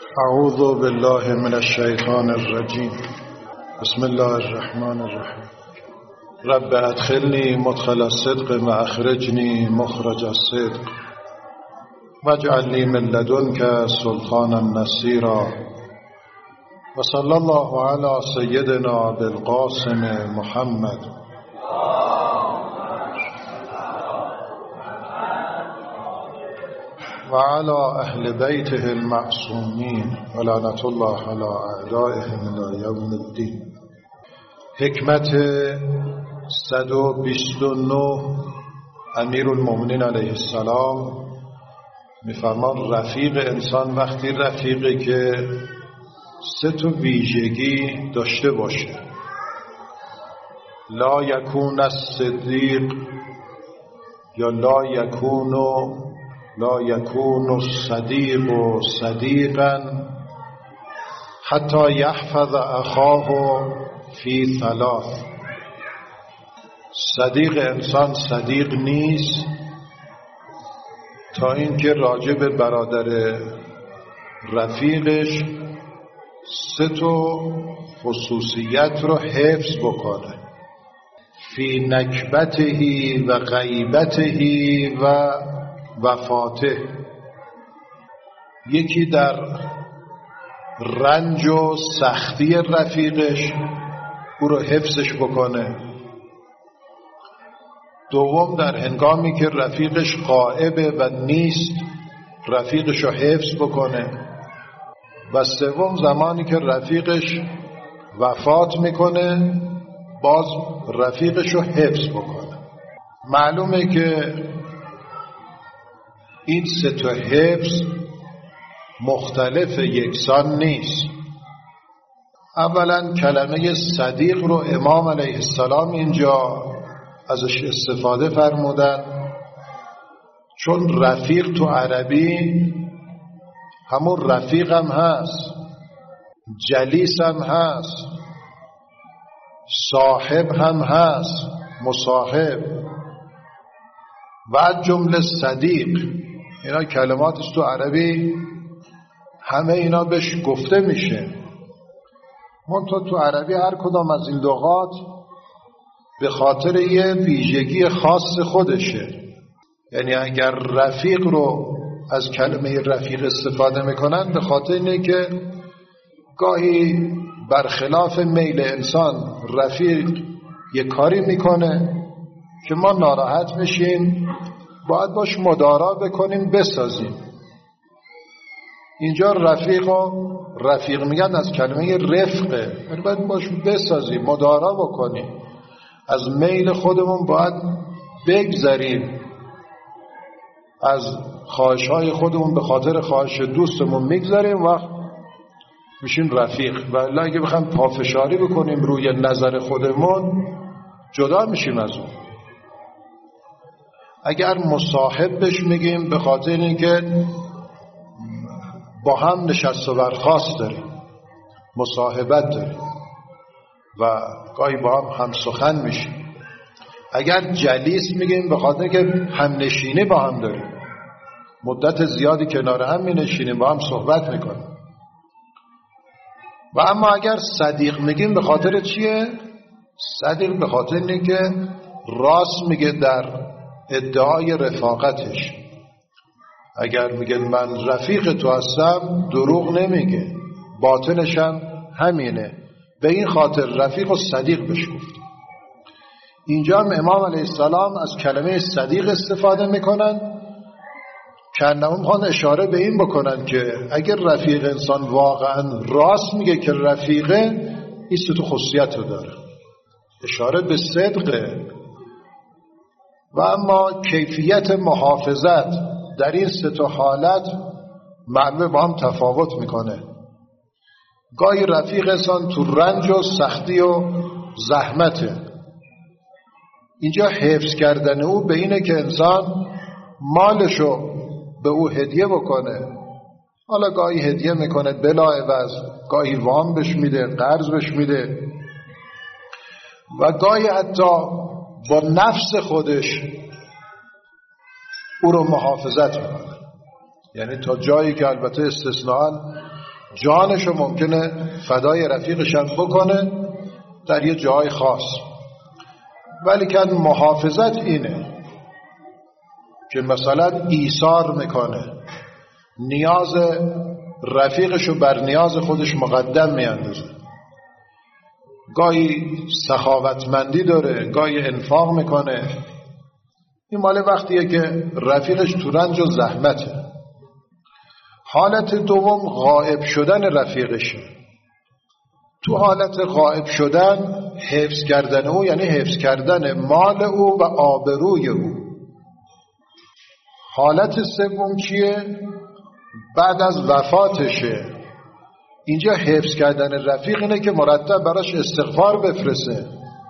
اعوذ بالله من الشیطان الرجیم. بسم الله الرحمن الرحیم. رب ادخلنی مدخل الصدق واخرجنی مخرج الصدق واجعل لی من لدنک سلطانا نصیرا وصلی الله علی سیدنا بالقاسم محمد وعلى اهل بیته المعصومین ولعنة الله علی اعدائهم الی یوم الدین. حکمت 129 امیرالمؤمنین علیه السلام میفرمان رفیق انسان وقتی رفیقی که 3 ویژگی داشته باشه: لا یکون الصدیق یا لا یکون الصدیق صدیقا حتی یحفظ اخاه فی 3. صدیق انسان صدیق نیست تا اینکه راجع به برادر رفیقش 3 خصوصیت رو حفظ بکنه: فی نکبته و غیبته و وفاته. یکی در رنج و سختی رفیقش او رو حفظش بکنه. دوم در هنگامی که رفیقش غائبه و نیست رفیقش رو حفظ بکنه. و سوم زمانی که رفیقش وفات میکنه باز رفیقش رو حفظ بکنه. معلومه که این 3 حفظ مختلف یکسان نیست. اولا کلمه صدیق رو امام علیه السلام اینجا ازش استفاده فرمودن چون رفیق تو عربی همون رفیق هم هست، جلیس هم هست، صاحب هم هست، مصاحب و از جمله صدیق. اینا کلمات است تو عربی، همه اینا بهش گفته میشه. منتها تو عربی هر کدام از این لغات به خاطر یه ویژگی خاص خودشه. یعنی اگر رفیق رو از کلمه رفیق استفاده میکنن به خاطر اینه که گاهی برخلاف میل انسان رفیق یه کاری میکنه که ما ناراحت میشیم، باید باش مدارا بکنیم، بسازیم. اینجا رفیق میگن از کلمه رفقه، یعنی باید باش بسازیم، مدارا بکنیم، از میل خودمون باید بگذریم، از خواهش‌های خودمون به خاطر خواهش دوستمون میگذریم و میشیم رفیق. و اگه بخوایم پافشاری بکنیم روی نظر خودمون جدا میشیم از اون. اگر مصاحب بهش میگیم به خاطر اینکه با هم نشست و برخاست داریم، مصاحبت داریم و گاهی با هم سخن میشیم. اگر جلیس میگیم به خاطر که هم نشینی با هم داریم، مدت زیادی کنار هم می نشینیم، با هم صحبت میکنیم. و اما اگر صدیق میگیم به خاطر چیه؟ صدیق به خاطر اینه که راست میگه در ادعای رفاقتش. اگر میگه من رفیق تو هستم دروغ نمیگه، باطنش هم همینه. به این خاطر رفیق و صدیق بهش گفت. اینجا هم امام علیه السلام از کلمه صدیق استفاده میکنن که انهم میخوان اشاره به این بکنن که اگر رفیق انسان واقعا راست میگه که رفیقه، این 3 خصوصیت رو داره، اشاره به صدقه. و اما کیفیت محافظت در این 3 حالت معلومه با هم تفاوت میکنه. گاهی رفیق انسان تو رنج و سختی و زحمته، اینجا حفظ کردن او به اینه که انسان مالشو به او هدیه بکنه. حالا گاهی هدیه میکنه بلا عوض، گاهی وام بهش میده، قرض بهش میده و گاهی حتی با نفس خودش او رو محافظت میکنه. یعنی تا جایی که البته استثناءً جانشو ممکنه فدای رفیقشم بکنه در یه جای خاص، ولی که محافظت اینه که مثلا ایثار میکنه، نیاز رفیقشو بر نیاز خودش مقدم میاندازه، گاهی سخاوتمندی داره، گاهی انفاق میکنه. این مال وقتیه که رفیقش تو رنج و زحمته. حالت دوم غائب شدن رفیقشه. تو حالت غائب شدن حفظ کردن او یعنی حفظ کردن مال او و آبروی او. حالت سوم چیه؟ بعد از وفاتشه. اینجا حفظ کردن رفیق اینه که مرتب براش استغفار بفرسته،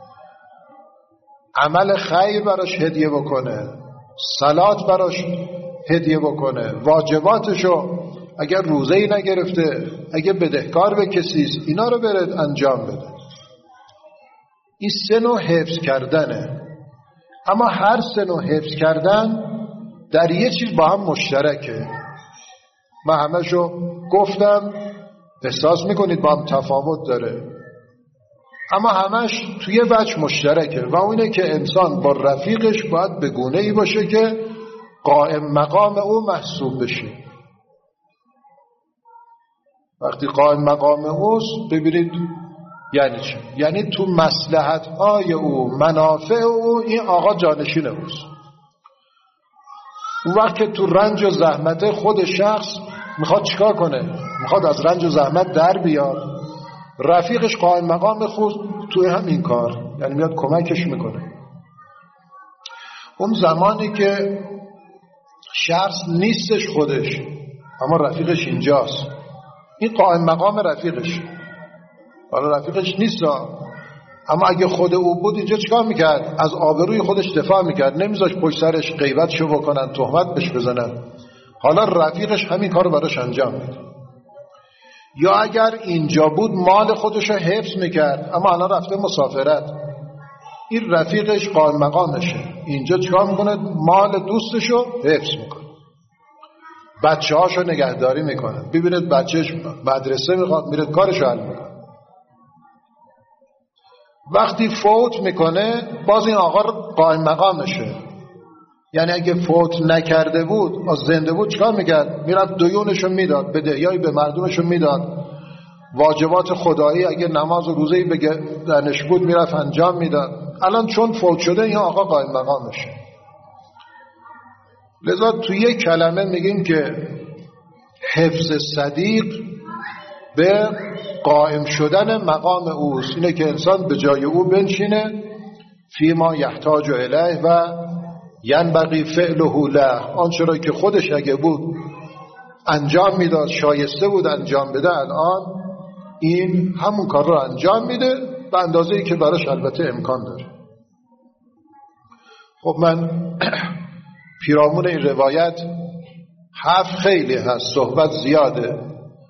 عمل خیر براش هدیه بکنه، صلات براش هدیه بکنه، واجباتشو اگر روزه‌ای نگرفته، اگه بدهکار به کسیست، اینا رو برد انجام بده. این سه نوع حفظ کردنه. اما هر سه نوع حفظ کردن در یه چیز با هم مشترکه. من همشو گفتم، احساس میکنید با هم تفاوت داره، اما همش توی وجه مشترکه و اونه که انسان با رفیقش باید به گونه‌ای باشه که قائم مقام او محسوب بشه. وقتی قائم مقام اوست ببینید یعنی چی؟ یعنی تو مصلحت‌های او، منافع او، این آقا جانشین اوست. اون وقت که تو رنج و زحمت خود شخص میخواد چیکار کنه؟ میخواد از رنج و زحمت در بیاد، رفیقش قائم مقام خود توی همین کار، یعنی میاد کمکش میکنه. اون زمانی که شخص نیستش خودش اما رفیقش اینجاست، این قائم مقام رفیقش. حالا رفیقش نیست اما اگه خود او بود اینجا چیکار میکرد؟ از آبروی خودش دفاع میکرد، نمیذاش پشت سرش غیبتشو بکنن، تهمت بهش بزنن. حالا رفیقش همین کارو براش انجام میده. یا اگر اینجا بود مال خودشو حفظ میکرد اما الان رفته مسافرت، این رفیقش قائم مقامشه، اینجا چیکار میکنه؟ مال دوستشو حفظ میکنه، بچه هاشو نگهداری میکنه. ببینید بچهش مدرسه میخواد میره کارشو حل میکنه. وقتی فوت میکنه باز این آقا قائم مقامشه، یعنی اگه فوت نکرده بود از زنده بود چیکار میکرد؟ میرفت دیونشو میداد، بدهیایی به مردمشو میداد، واجبات خدایی اگه نماز و روزه‌ای بدنش بود میرفت انجام میداد. الان چون فوت شده این آقا قائم مقامشه. لذا توی یک کلمه میگیم که حفظ صدیق به قائم شدن مقام اوست، اینه که انسان به جای او بنشینه، فیما یحتاج الیه و ینبغی فعله له، آنچه را که خودش اگه بود انجام میداد، شایسته بود انجام بده، الان این همون کار رو انجام میده به اندازه‌ای که براش البته امکان داره. خب من پیرامون این روایت حرف خیلی هست، صحبت زیاده،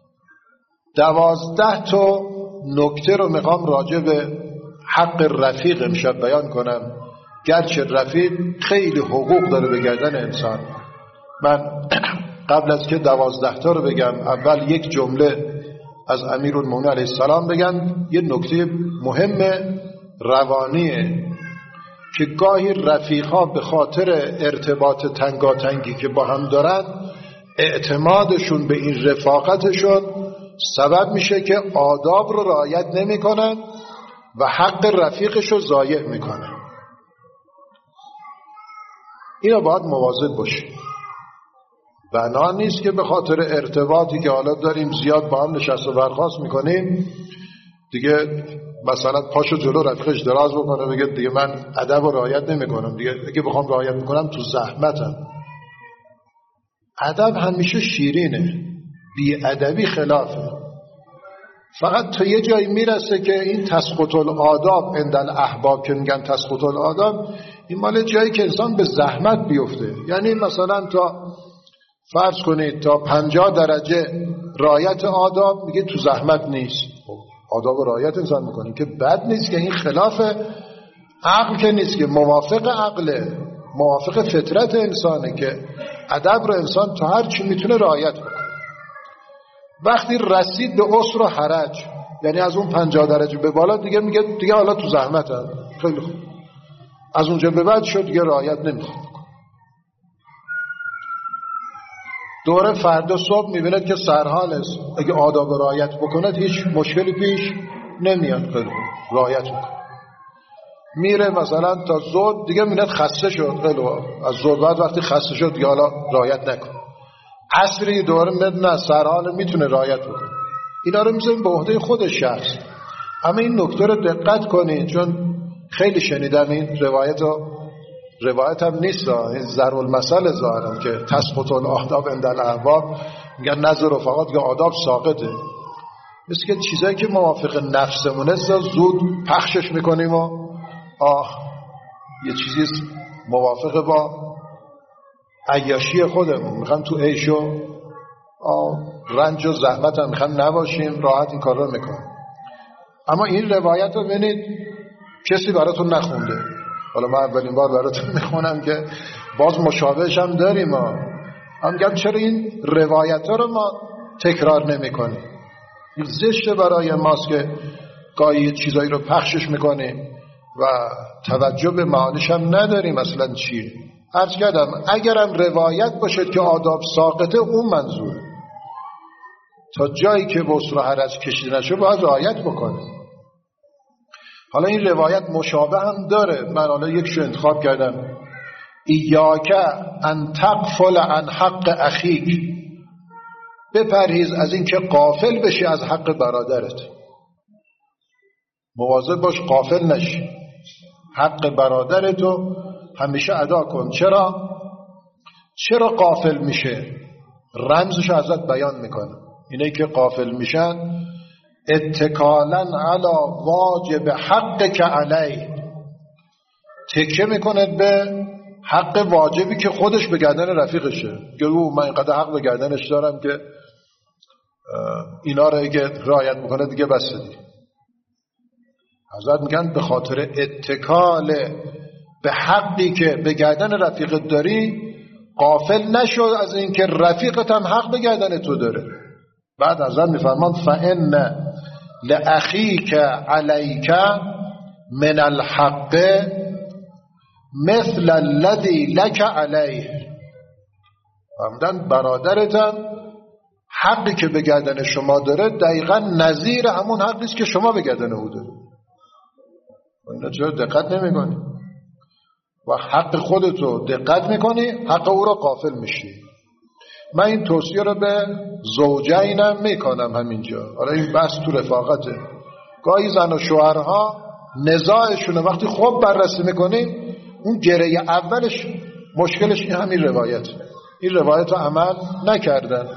12 تا نکته رو میخوام راجع به حق رفیق امشب بیان کنم. گرچه رفیق خیلی حقوق داره به گردن انسان. من قبل از که 12 تا رو بگم اول یک جمله از امیرالمومنین علیه السلام بگم. یه نکته مهم روانیه که گاهی رفیق‌ها به خاطر ارتباط تنگاتنگی که با هم دارن، اعتمادشون به این رفاقتشون سبب میشه که آداب رو رعایت نمی‌کنن و حق رفیقش رو ضایع میکنن. اینا باید مواظب باشیم. بنا نیست که به خاطر ارتباطی که حالا داریم زیاد با هم نشست و برخاست میکنیم دیگه مثلا پاشو جلو رفیقش دراز بکنه بگه دیگه من ادب و رعایت نمیکنم، دیگه اگه بخوام رعایت میکنم تو زحمتم. ادب همیشه شیرینه، بی ادبی خلافه. فقط تا یه جایی میرسه که این تسقط الآداب عند الاحباب که میگن تسقط الآداب، این مال جایی که انسان به زحمت بیفته. یعنی مثلا تا فرض کنید تا 50 درجه رعایت آداب میگه تو زحمت نیست. آداب و رعایت انسان میکنه که بد نیست، که این خلاف عقل که نیست، که موافق عقله، موافق فطرت انسانه که ادب رو انسان تا هر چی میتونه رعایت بکنه. وقتی رسید به عسر و حرج، یعنی از اون 50 درجه به بالا دیگه میگه دیگه حالا تو زحمتم، خیلی خوب، از اونجا به بعد شد دیگه رعایت نمیخواد. دوره فردا صبح میبیند که سرحال است، اگه آداب رعایت بکند هیچ مشکلی پیش نمیاد، خیلی خوب رعایت میکنه. میره مثلا تا ظهر دیگه میبیند خسته شد، خیلی خوب، از ظهر بعد وقتی خسته شد دیگه حالا رعایت نکن. عصری دوره میبیند نه سرحال میتونه رعایت بکنه. اینا رو میذاریم به عهده خود شخص. اما این نکته رو دقت کنین، چون خیلی شنیدم این روایت هم نیست، این ضرب المثل ظاهرا که تسقط الآداب عند الاحباب، میگن نزد رفقات یا آداب ساقطه. مثل که چیزایی که موافق نفسمونه زود پخشش میکنیم و یه چیزی موافق با عیاشی خودمون، میخوام تو عیش و رنج و زحمت هم میخوام نباشیم، راحت این کار رو میکنیم. اما این روایت رو ببینید کسی براتون نخونده. حالا من اولین بار براتون میخونم که باز مشابهش هم داریم. هم میگم چرا این روایت ها رو ما تکرار نمی کنیم؟ این زشته برای ماست که گاهی چیزایی رو پخشش میکنیم و توجه به معانیش هم نداریم اصلا چیه. عرض کردم اگرم روایت باشد که آداب ساقطه، اون منظوره، تا جایی که بسر و حرج کشیده نشه باید رعایت بکنه. حالا این روایت مشابه هم داره. من حالا یکشو انتخاب کردم: ایاک ان تغفل عن حق اخیک، بپرهیز از این که غافل بشی از حق برادرت. مواظب باش غافل نشی، حق برادرتو همیشه ادا کن. چرا غافل میشه؟ رمزشو ازت بیان میکنه. اینه که غافل میشن اتکالا علی واجب حق که علی، تکیه میکند به حق واجبی که خودش به گردن رفیقشه. گرو من اینقدر حق به گردنش دارم که اینا رو اگه رعایت میکنه دیگه بس دیگه. حضرت میگن به خاطر اتکال به حقی که به گردن رفیقت داری غافل نشو از اینکه رفیقت هم حق به گردن تو داره. بعد حضرت میفرمان فإن لأخیک علیک من الحق مثل الذی لک علیه. فهمدن برادرتم حقی که به گردن شما داره دقیقا نظیر همون حقیست که شما به گردن او داره. اینا چرا دقت نمی کنی؟ و حق خودتو دقت میکنی، حق او رو غافل میشی. من این توصیه رو به زوجینم میکنم همینجا. حالا این بحث تو رفاقته. گاهی زن و شوهرها نزاعشونه وقتی خوب بررسی میکنیم، اون گره اولش مشکلش این همین روایت. این روایت رو عمل نکردن.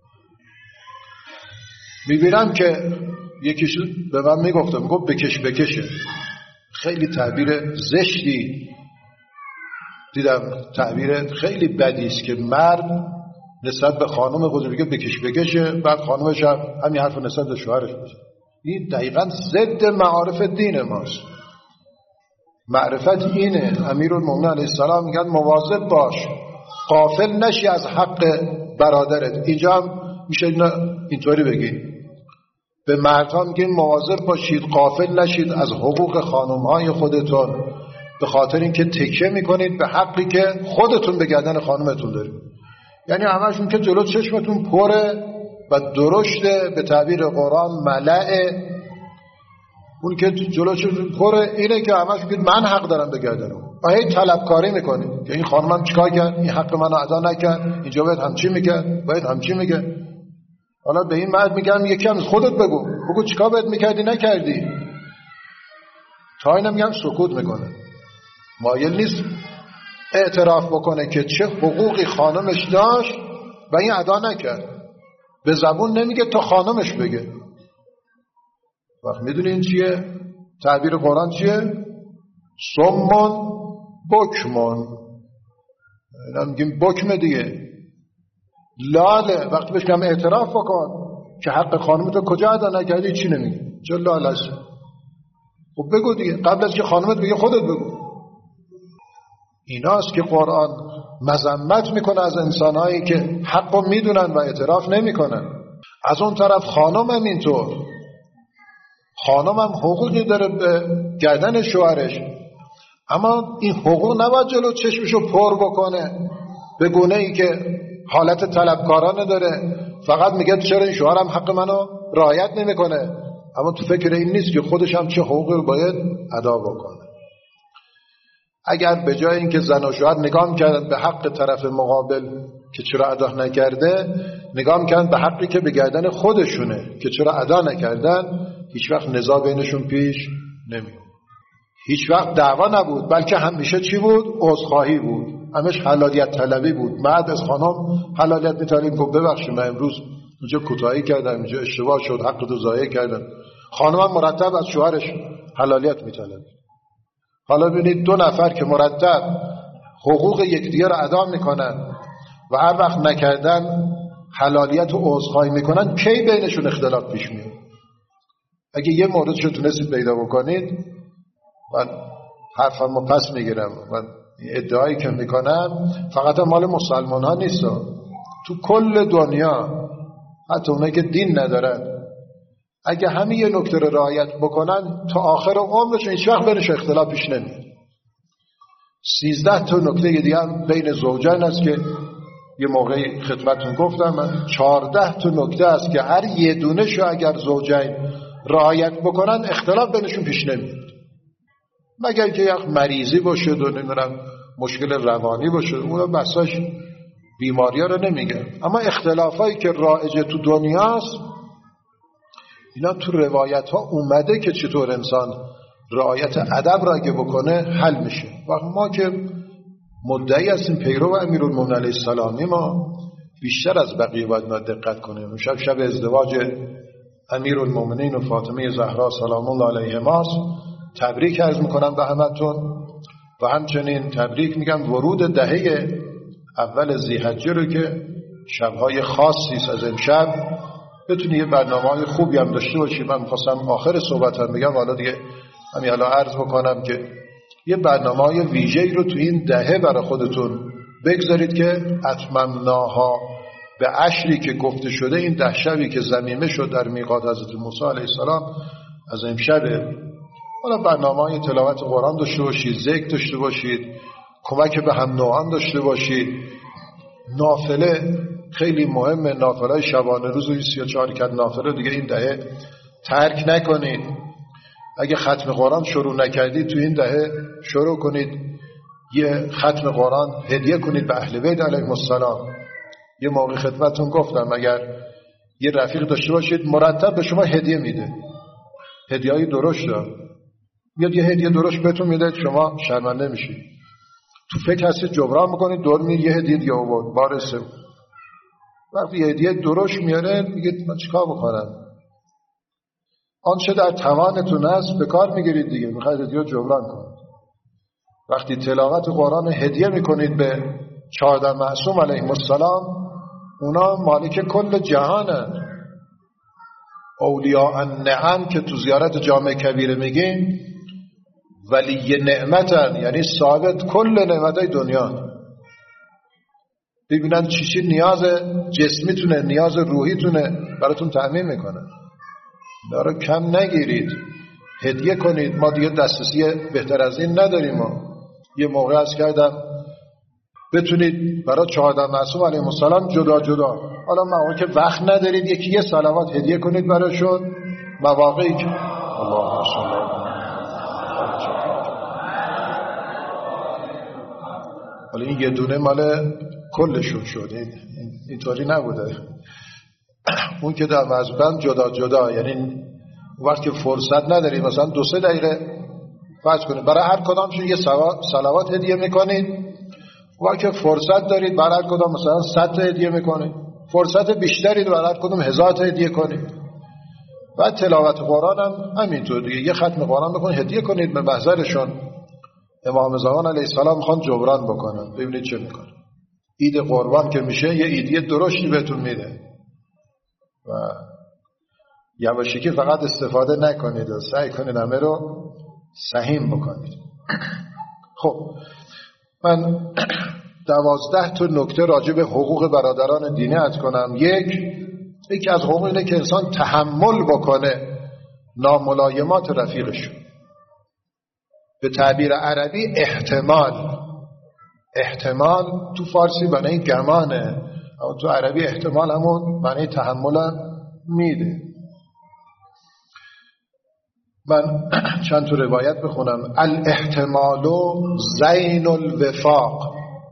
میبینم که یکیش به من میگفته، میگفت بکشه. خیلی تعبیر زشتی دیدم، تعبیر خیلی بدیست که مرد نسبت به خانم خودش میگه بکشه، بعد خانمش هم همین حرف نسبت به شوهرش میگه. این دقیقاً ضد معارف دین ماست. معرفت اینه. امیرالمومنین علیه السلام میگن مواظب باش غافل نشی از حق برادرت. اینجا هم میشه اینطوری بگی، به مردها میگن مواظب باشید غافل نشید از حقوق خانمهای خودتون، به خاطر اینکه تکیه میکنید به حقی که خودتون به گردن خانمتون دارید. یعنی همشون که جلو چشمتون پره و درشته، به تعبیر قرآن ملعه. اون که جلو چشمتون پره اینه که همشون که من حق دارم به گردن اون، و هی طلبکاری میکنید که این خانمم چیکار کرد، این حق منو ادا نکرد، اینجا باید همچی میکرد، باید همچی میگه. حالا به این مرد میگم یکی هم خودت بگو چیکار باید میکردی نکردی. تا اینا میگم سکوت میکنه، مایل نیست اعتراف بکنه که چه حقوقی خانمش داشت و این ادا نکرد. به زبون نمیگه تا خانمش بگه. وقت میدونی این چیه؟ تعبیر قرآن چیه؟ سمون بکمون. اینا میگیم بکمه دیگه، لاله. وقتی بهش میگم اعتراف بکن که حق خانمتو کجا ادا نکردی، چی نمیگی؟ چه لاله است؟ خب بگو دیگه، قبل از که خانمت بگه خودت بگو. ایناست که قرآن مذمت میکنه از انسانهایی که حقو میدونن و اعتراف نمیکنن. از اون طرف خانم هم اینطور، خانم هم حقوقی داره به گردن شوهرش، اما این حقوق نباید جلو چشمشو پر بکنه به گونه ای که حالت طلبکارانه داره، فقط میگه چرا این شوهرم حق منو رعایت نمیکنه، اما تو فکر این نیست که خودش هم چه حقوقی باید ادا بکنه. اگر به جای اینکه زن و شوهر نگاه می‌کردن به حق طرف مقابل که چرا ادا نکرده، نگاه می‌کردن به حقی که به گردن خودشونه که چرا ادا نکردن، هیچ وقت نزاع بینشون پیش نمیاد. هیچ وقت دعوا نبود، بلکه همیشه چی بود؟ عذرخواهی بود. همش حلالیت طلبی بود. مرد از خانم حلالیت می‌طلبید، گفت ببخشید من امروز اونجا کوتاهی کردم، اینجا اشتباه شد، حقتو ضایع کردم. خانم هم مرتب از شوهرش حلالیت می‌طلبید. حالا ببینید دو نفر که مرتب حقوق یکدیگر رو ادا میکنن و هر وقت نکردن حلالیت و عذرخواهی میکنن، کی بینشون اختلاف پیش میاد؟ اگه یه موردشو تونستید پیدا بکنید، من حرفمو پس میگیرم، من ادعایی که میکنم فقط مال مسلمان ها نیست، تو کل دنیا حتی اونایی که دین ندارن اگه همین یه نکته رو رعایت بکنن تا آخر عمرشون هیچ وقت بینش اختلاف پیش نمیاد. 13 تا نکته دیگه هم بین زوجین است که یه موقعی خدمتتون گفتم، من 14 تا نکته است که هر یه دونه‌شو اگر زوجین رعایت بکنن اختلاف بینشون پیش نمیاد، مگر که یک مریضی باشه و نمیدونم مشکل روانی باشه، اون بحثاش بیماری‌ها رو نمیگه، اما اختلافایی که رایج تو دنیاست اینا تو روایت ها اومده که چطور انسان رعایت ادب را اگه بکنه حل میشه. و ما که مدعی هستیم پیرو امیرالمومنین علیه السلامی، ما بیشتر از بقیه باید ما دقت کنیم. شب ازدواج امیرالمومنین و فاطمه زهرا سلام الله علیهما، تبریک عرض میکنم به همتون و همچنین تبریک میگم ورود دهه اول ذی‌حجه رو که شبهای خاصی است از امشب بتونی یه برنامه‌های خوبی هم داشته باشی. من می‌خواستم آخر صحبتم بگم، حالا دیگه همین الان عرض بکنم که یه برنامه‌های ویژه‌ای رو تو این دهه برای خودتون بگذارید که اتممناها به عشری که گفته شده، این 10 شبی که ضمیمه شد در میقات حضرت موسی علیه السلام از امشب. حالا برنامه‌های تلاوت قرآن داشته باشید، ذکر داشته باشید، کمک به هم نوعان داشته باشید، نافله خیلی مهمه، نافله شبانه روز و 34 رکعت نافله دیگه این دهه ترک نکنید. اگه ختم قرآن شروع نکردید تو این دهه شروع کنید، یه ختم قرآن هدیه کنید به اهل بیت علیهم السلام. یه موقع خدمتتون گفتم اگر یه رفیق داشته باشید مرتب به شما هدیه میده، هدیه‌ای درشت داره، میاد یه هدیه درشت بهتون میده، شما شرمنده میشید، تو فکر هستید جبران میکنید، دور میاد یه هدیه دیگه آورد، بار سوم وقتی یه هدیه درشت میاره میگید من چیکار بکنم؟ آنچه در توانتون است به کار میگیرید دیگه، میخواید هدیه جبران کنید. وقتی تلاوت قرآن هدیه میکنید به 14 معصوم علیهم السلام، اونا مالک کل جهانن، اولیاء النعم که تو زیارت جامع کبیره میگیم ولی نعمتن، یعنی صاحب کل نعمتای دنیا. ببینن چی نیاز جسمیتونه، نیاز روحیتونه براتون تأمین میکنه. داره کم نگیرید، هدیه کنید. ما دیگه دسترسی بهتر از این نداریم. ما یه موقع از کردم بتونید برای 14 معصوم علیهم السلام جدا جدا، حالا مواقعی که وقت ندارید یکی یه صلوات هدیه کنید براشون، مواقعی که اللهم صل حالا این یه دونه مال کلشون شد، اینطوری نبوده. اون که در مذبن جدا جدا، یعنی وقت که فرصت ندارید مثلا 2-3 دقیقه فرض کنید برای هر کدامشون یه صلوات هدیه میکنید، وقت که فرصت دارید برای هر کدام مثلا 100 تا هدیه میکنید، فرصت بیشتری برای هر کدام 1000 تا هدیه کنید. و تلاوت قرآن هم همینطور دیگه، یه ختم قرآن بکنید هدیه کنید به محضرشون. امام زمان علیه السلام میخوان جبران بکنن، ببینید چه میکنه. عید قربان که میشه یه ایدیه درشتی بهتون میده و یواشکی فقط استفاده نکنید و سعی کنید همه رو سهیم بکنید. خب من 12 تا نکته راجع به حقوق برادران دینی عرض کنم. 1، یکی از حقوق اینه که انسان تحمل بکنه ناملایمات رفیقش. به تعبیر عربی احتمال تو فارسی معنی گمانه، اما تو عربی احتمال همون معنی تحمل میده. من چند تا روایت بخونم. الاحتمال زین الوفاق،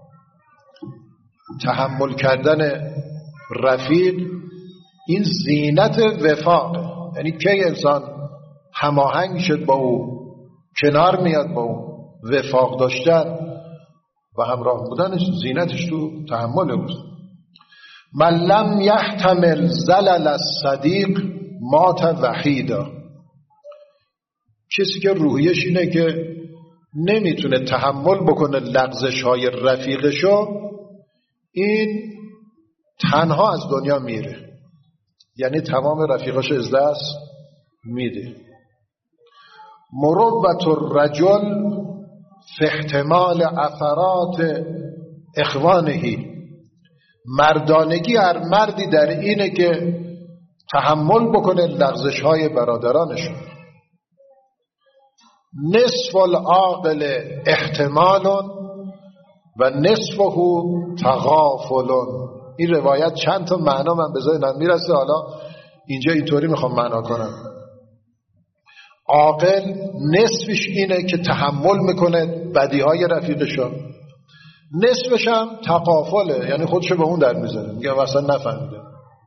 تحمل کردن رفیق این زینت وفاق، یعنی کی انسان هماهنگ شد با او، کنار میاد با او، وفاق داشتن و همراه بودن زینتش تو تحمل بود. من لم یحتمل زلل الصدیق مات وحیدا، کسی که روحیش اینه که نمیتونه تحمل بکنه لغزش های رفیقشو، این تنها از دنیا میره، یعنی تمام رفیقش از دست میده. مروت الرجل فی احتمال اثرات اخوانهی، مردانگی هر مردی در اینه که تحمل بکنه لغزش های برادرانشون. نصف العاقل احتمال و نصفه تغافل. این روایت چند تا معنا من به ذهنم میرسه، حالا اینجا اینطوری میخوام معنا کنم. عاقل نصفش اینه که تحمل میکنه بدیهای رفیقشو، نصفش هم تغافله، یعنی خودشو به اون در میذاره، میگه اصلا نفهمیده.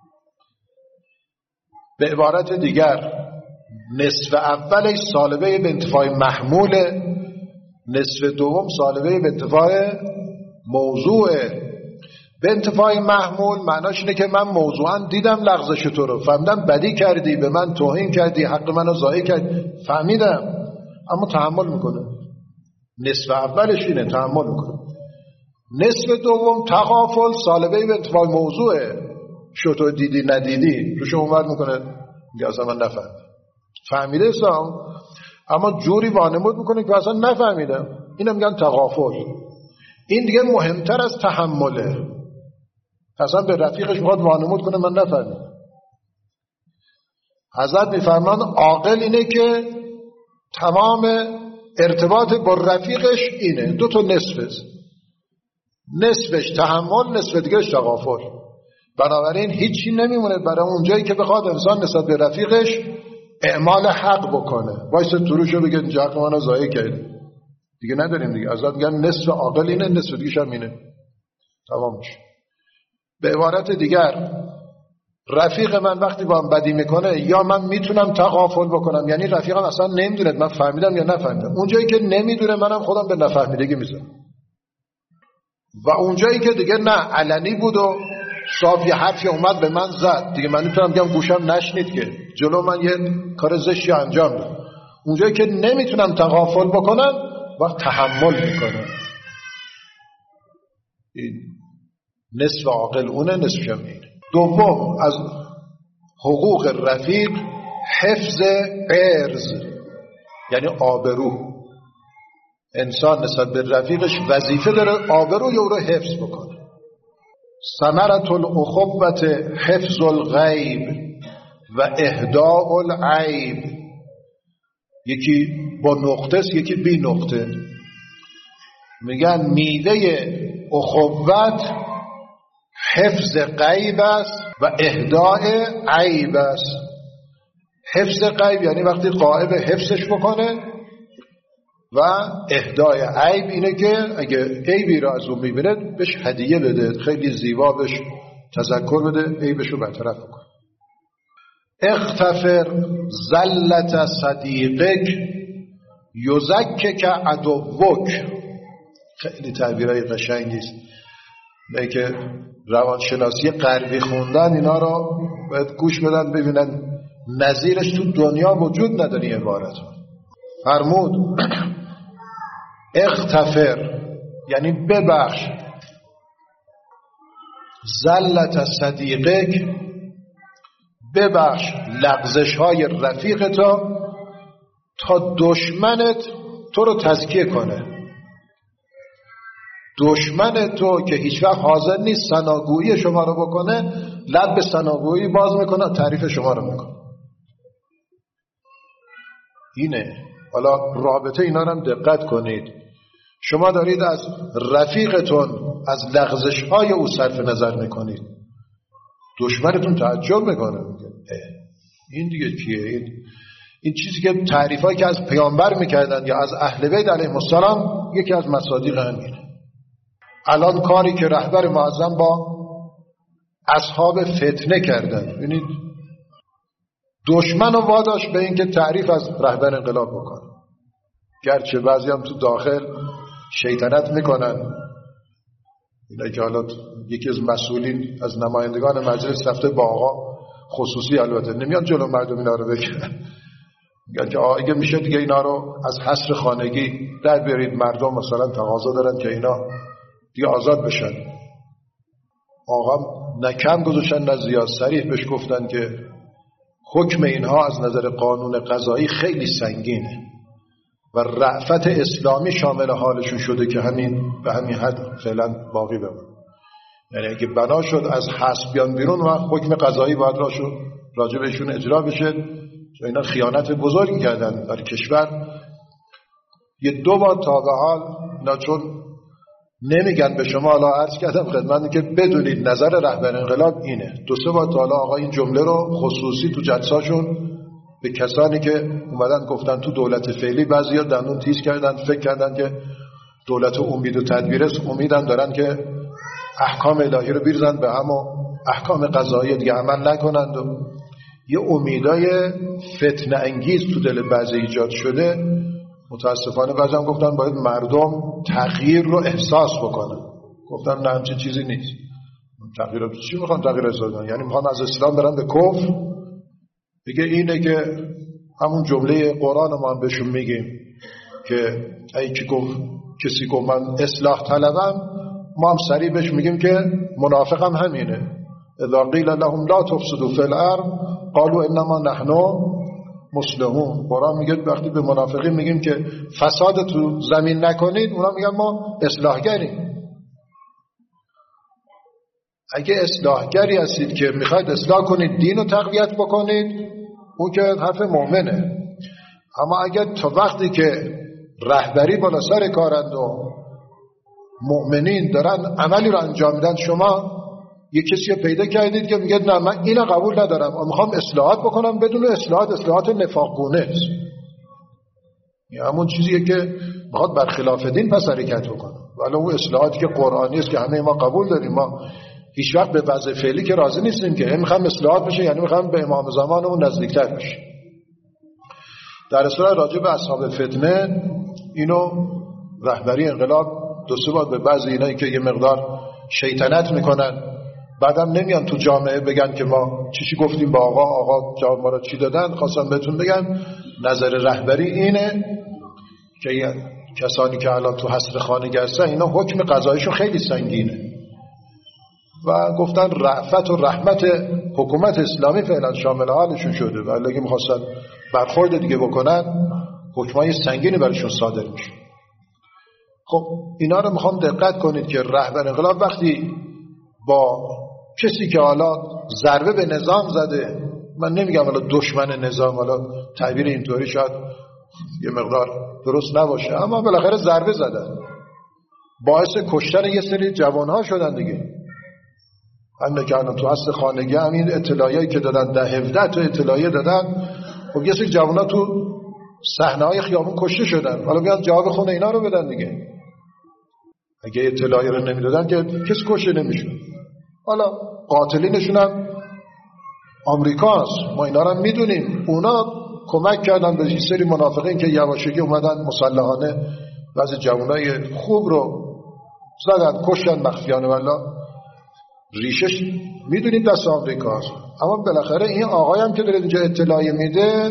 به عبارت دیگر نصف اولش سالبه به انتفاع محموله، نصف دوم سالبه به انتفاع موضوعه. به انتفاع محمول معناش اینه که من موضوعاً دیدم لغزش تو رو، فهمیدم بدی کردی، به من توهین کردی، حق منو ضایع کردی، فهمیدم، اما تحمل میکنه. نصف اولش اینه، تحمل میکنه. نصف دوم تغافل، سالبه به انتفاع موضوعه، شو تو دیدی ندیدی، روش اونور میکنه، میگه اصلا من نفهمیدم. فهمیده اسلام، اما جوری وانمود میکنه که اصلا نفهمیدم. اینم میگن تغافل. این دیگه مهمتر از تحمله، اصلا به رفیقش میخواد وانمود کنه من نفهمیدم. حضرت میفرمان عاقل اینه که تمام ارتباط با رفیقش اینه، دو تا نصفه، نصفش تحمل، نصف دیگهش تغافل. بنابراین هیچی نمیمونه برای اونجایی که بخواد انسان نسبت به رفیقش اعمال حق بکنه، وایسه تروشو بگه اینجا حق منو ضایع کردی، دیگه نداریم دیگه. حضرت میگن نصف عاقل اینه، نصف دیگه‌ش هم اینه، تمام میشه. به عبارت دیگر رفیق من وقتی با هم بدی میکنه، یا من میتونم تغافل بکنم، یعنی رفیقم اصلا نمیدونه من فهمیدم یا نفهمیدم. اونجایی که نمیدونه منم خودم به نفهمیدگی میذارم، و اونجایی که دیگه نه علنی بود و صاف یه حرفی اومد به من زد، دیگه من میتونم بگم گوشم نشنید که جلو من یه کار زشتی انجام داد. اونجایی که نمیتونم تغافل بکنم وقت تحمل میکنم. این نصف عاقل اونه، نصفش هم اینه. دوم از حقوق رفیق حفظ عرض، یعنی آبرو. انسان نسبت به رفیقش وظیفه داره آبروی او رو حفظ بکنه. ثمرة الاخوة حفظ الغیب و اهداء العیب. یکی با نقطه است، یکی بی نقطه. میگن میوه اخوت حفظ غیب است و اهداء عیب است. حفظ غیب یعنی وقتی غائب حفظش بکنه، و اهدای عیب اینه که اگه عیبی را از اون میبینه بهش هدیه بده، خیلی زیبا بهش تذکر بده، عیبش رو برطرف بکنه. اغتفر زلت صدیقک یزکک عدوک. خیلی تعبیرهای قشنگی است. اینه که روانشناسی غربی خوندن اینا رو باید گوش بدن ببینن نظیرش تو دنیا وجود نداره. عبارت فرمود اغتفر یعنی ببخش، زلت صدیقک ببخش لغزش های رفیق تا دشمنت تو رو تزکیه کنه. دشمن تو که هیچ وقت حاضر نیست ثناگویی شما رو بکنه، لب به ثناگویی باز میکنه، تعریف شما رو میکنه. اینه. حالا رابطه اینا رو هم دقت کنید. شما دارید از رفیقتون از لغزش‌های او صرف نظر میکنید، دشمنتون تعجب میکنه، میگه این دیگه کیه؟ این چیزی که تعریفایی که از پیامبر میکردن یا از اهل بیت علیهم السلام یکی از مصادیق همینه. الان کاری که رهبر معظم با اصحاب فتنه کردن، ببینید دشمن رو واداشت به اینکه تعریف از رهبر انقلاب بکنه، گرچه بعضی هم تو داخل شیطنت میکنن. اینا که حالا یکی از مسئولین از نمایندگان مجلس رفته با آقا خصوصی، البته نمیاد جلو مردم اینا رو بگن، میگن که اگه میشه دیگه اینا رو از حصر خانگی در بیارید، مردم مثلا تقاضا دارن که اینا دیگه آزاد بشن. آقا نکم گذاشتن نه زیاد، صریح بهش گفتن که حکم اینها از نظر قانون قضایی خیلی سنگینه و رأفت اسلامی شامل حالشون شده که به همین حد فعلا باقی بمونه. یعنی اگه بنا شد از حسب بیان بیرون و حکم قضایی باید راجع بهشون اجرا بشه. اینا خیانت بزرگی کردن برای کشور. یه دو بار تا به حال اینا چون نمیگن به شما، حالا عرض کردم خدمتتون که بدونید نظر رهبر انقلاب اینه. دو سه بار تا حالا آقا این جمله رو خصوصی تو جلساشون به کسانی که اومدن گفتن تو دولت فعلی، بعضیا دندون تیز کردن، فکر کردن که دولت امید و تدبیر است، امیدن دارن که احکام الهی رو بریزن به هم و احکام قضایی دیگه عمل نکنند و یه امیدای فتنه انگیز تو دل بعضی ایجاد شده. متاسفانه بعضی هم گفتن باید مردم تغییر رو احساس بکنن. گفتن نه همچین چیزی نیست. تغییر رو چی میخوان تغییر احساس کنن؟ یعنی میخوان از اسلام برن به کفر؟ دیگه اینه که همون جمله قرآن ما هم بهشون میگیم که ای که کسی گفت من اصلاح طلبم، ما هم سریع بهش میگیم که منافق هم همینه. اذا قیل لهم لا تفسدوا فی الارض قالوا انما نحن مصلحون. قرآن میگه وقتی به منافقین میگیم که فساد تو زمین نکنید، اونا میگن ما اصلاحگریم. اگه اصلاحگری هستید که میخواید اصلاح کنید، دین رو تقویت بکنید، اون که حرف مؤمنه. اما اگه تا وقتی که رهبری بالا سر کارند و مؤمنین دارن عملی رو انجام میدن، شما یک کسی رو پیدا کردید که میگه نه من اینو قبول ندارم و میخوام اصلاحات بکنم، بدون اصلاحات نفاقگونه است. این همون چیزیه که میخواد برخلاف دین پس حرکت بکنه. ولی اون اصلاحاتی که قرآنی است که همه ما قبول داریم، ما هیچ وقت به وضع فعلی که راضی نیستیم که میخوام اصلاحات بشه، یعنی میخوام به امام زمانمون نزدیکتر بشه. در اصل راجع به اصحاب فتنه، اینو رهبری انقلاب دو سه بار به بعضی اینایی که یه مقدار شیطنت میکنن، بعدم نمیان تو جامعه بگن که ما چی گفتیم با آقا جواب ما رو چی دادن، خواستم بهتون بگم نظر رهبری اینه که کسانی که الان تو حصر خانگی هستن اینا حکم قضاییشون خیلی سنگینه و گفتن رأفت و رحمت حکومت اسلامی فعلا شامل حالشون شده و اگه میخواستن برخورد دیگه بکنن حکمای سنگینی براشون صادر میشه. خب اینا رو میخوام دقت کنید که رهبر انقلاب وقتی با کسی که حالا ضربه به نظام زده، من نمیگم حالا دشمن نظام، حالا تعبیر اینطوری شاید یه مقدار درست نباشه، اما بالاخره ضربه زدن، باعث کشتن یه سری جوانها شدن دیگه. همین که الان تو حصر خانگی همین اطلاعیه‌ای که دادن 10-17 تا اطلاعیه دادن، خب یه سری جوانها تو صحنه‌های خیابون کشته شدن، حالا بیان جواب خون اینا رو بدن دیگه. اگه اطلاعیه رو نمیدادن که کسی کشته نمیشد. حالا قاتلینشون هم آمریکاست، ما اینا رو میدونیم. اونا کمک کردن به یه سری منافقین که یواشکی اومدن مسلحانه بعضی جوانای خوب رو زدن، کشتن مخفیانه. والا ریشش میدونیم دست آمریکاست. اما بالاخره این آقای هم که داره اینجا اطلاعیه میده،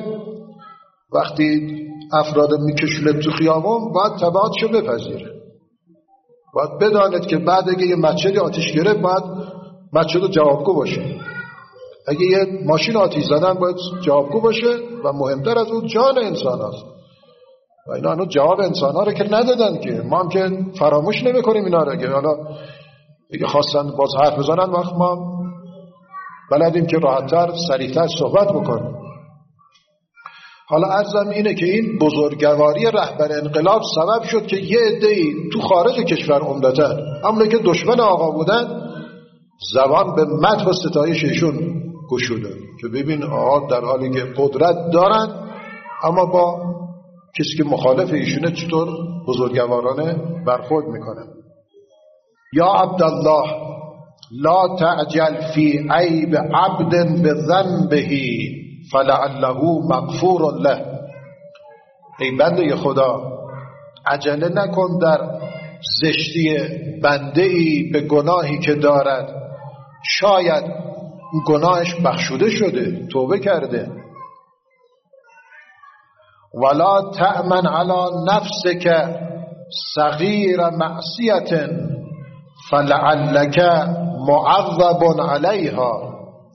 وقتی افراد میکشونه تو خیابون باید تبعاتشو بپذیره. باید بداند که بعد اگه یه مسجدی آتیش گرفت باید مسجد جوابگو باشه. اگه یه ماشین آتیش زدن باید جوابگو باشه و مهمتر از اون جان انسان هست. و اینا هنوز جواب انسان ها رو که ندادن که ما هم که فراموش نمی کنیم اینا رو که حالا اگه خواستن باز حرف بزنن وقت ما بلدیم که راحت‌تر سریع‌تر صحبت بکنیم. حالا عرضم اینه که این بزرگواری رهبر انقلاب سبب شد که یه عده‌ای تو خارج کشور عمدتاً همونایی که دشمن آقا بودن زبان به مدح و ستایش ایشون گشوده که ببین آقا در حالی که قدرت دارن اما با کسی که مخالف ایشونه چطور بزرگوارانه برخورد میکنن. یا عبدالله لا تعجل فی عیب عبد بذنبه فلعله مغفور له. ای بنده خدا عجله نکن در زشتی بنده ای به گناهی که دارد، شاید گناهش بخشوده شده، توبه کرده. ولا تأمن علی نفسک صغیر معصیة فلعلک معذب علیها.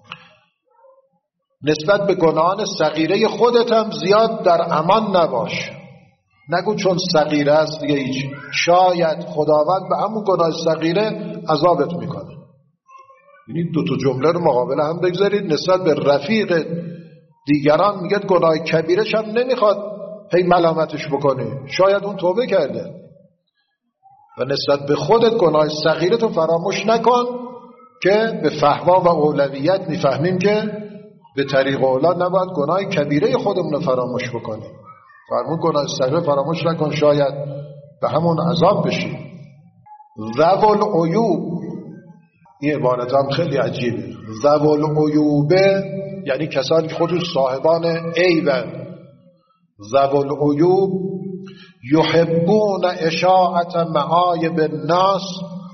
نسبت به گناهان صغیره خودت هم زیاد در امان نباش. نگو چون صغیره است دیگه هیچ، شاید خداوند به همون گناه صغیره عذابت میکنه. یعنی دو تا جمله رو مقابل هم بگذارید. نسبت به رفیق دیگران میگه گناه کبیرش هم نمیخواد هی ملامتش بکنی، شاید اون توبه کرده. و نسبت به خودت گناه صغیرتو فراموش نکن که به فحوا و اولویت میفهمیم که به طریق اولاد نباید گناه کبیره خودمون رو فراموش بکنیم. فرمود گناه صغیر فراموش نکن، شاید به همون عذاب بشی. ذوال عیوب، این عبارت هم خیلی عجیبه. ذوال عیوبه یعنی کسانی که خودشون صاحبان عیبن. ذوال عیوب یحبون اشاعت معایب الناس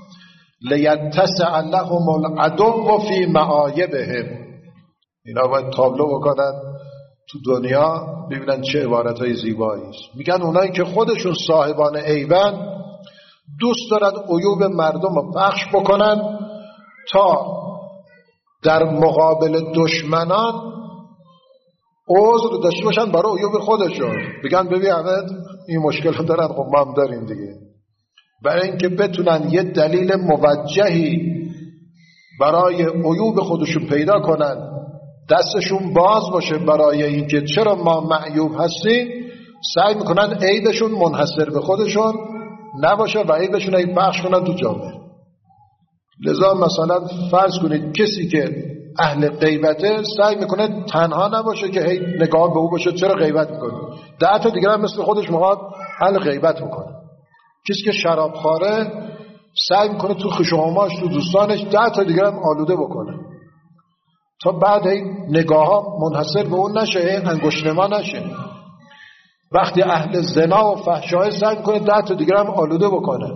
لیتسع لهم العدو فی معایبهم. اینا باید تابلو بکنن تو دنیا ببینن چه عبارتهای زیبایی است. میگن اونایی که خودشون صاحبان عیبن دوست دارن عیوب مردم رو پخش بکنن تا در مقابل دشمنان عذر داشته باشن برای عیوب خودشون. بگن ببین همه این مشکل رو دارن، خب ما هم داریم دیگه. برای اینکه بتونن یه دلیل موجهی برای عیوب خودشون پیدا کنن، دستشون باز باشه برای اینکه چرا ما معیوب هستیم، سعی میکنن عیبشون منحصر به خودشون نباشه و عیبشون هی پخش کنن تو جامعه. لذا مثلا فرض کنید کسی که اهل غیبته سعی میکنه تنها نباشه که هی نگاه به او باشه چرا غیبت میکنه، 10 تا دیگه هم مثل خودش میخواد اهل غیبت میکنه. کسی که شرابخواره سعی میکنه تو خشوماش تو دوستانش 10 تا دیگه هم آلوده بکنه تا بعد هی نگاه ها منحصر به اون نشه، انگشت‌نما نشه. وقتی اهل زنا و فحشای سعی میکنه 10 تا دیگه هم آلوده بکنه.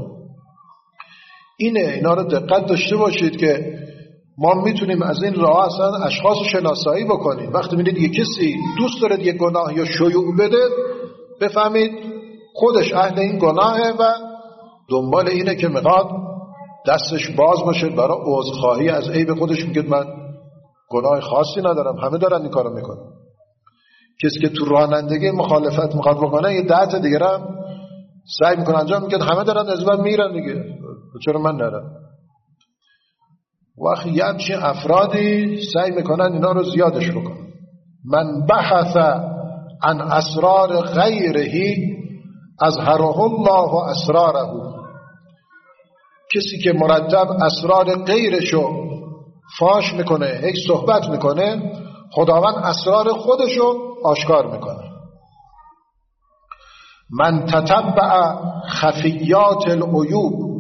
اینا رو دقت داشته باشید که ما میتونیم از این راه اصلا اشخاص رو شناسایی بکنیم. وقتی میدید یه کسی دوست داره یه گناه یا شیوع بده، بفهمید خودش اهل این گناهه و دنبال اینه که میخواد دستش باز باشه برای عذرخواهی از عیب خودش. میگه من گناه خاصی ندارم، همه دارن این کارو میکنن. کسی که تو رانندگی مخالفت میخواد بکنه، یه 10 تا دیگه هم سعی میکنه انجام میگه همه دارن از من میرن دیگه، چرا من نرم؟ وقتی یه همچین افرادی سعی میکنن اینا رو زیادش بکنن. من بحث عن اسرار غیره اظهره الله و اسراره. کسی که مرتب اسرار غیرشو فاش میکنه، هیچ صحبت میکنه، خداوند اسرار خودشو آشکار میکنه. من تتبع خفیات العیوب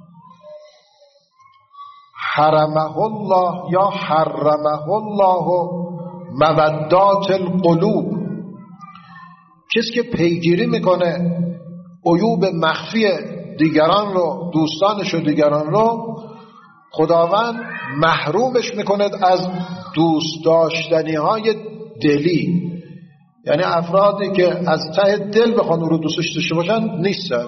حرمه الله یا حرمه الله مودات القلوب. کسی که پیگیری میکنه عیوب مخفی دیگران رو، دوستانش و دیگران رو، خداوند محرومش میکنه از دوست داشتنی های دلی. یعنی افرادی که از ته دل بخوان او رو دوستش داشته باشن نیستن.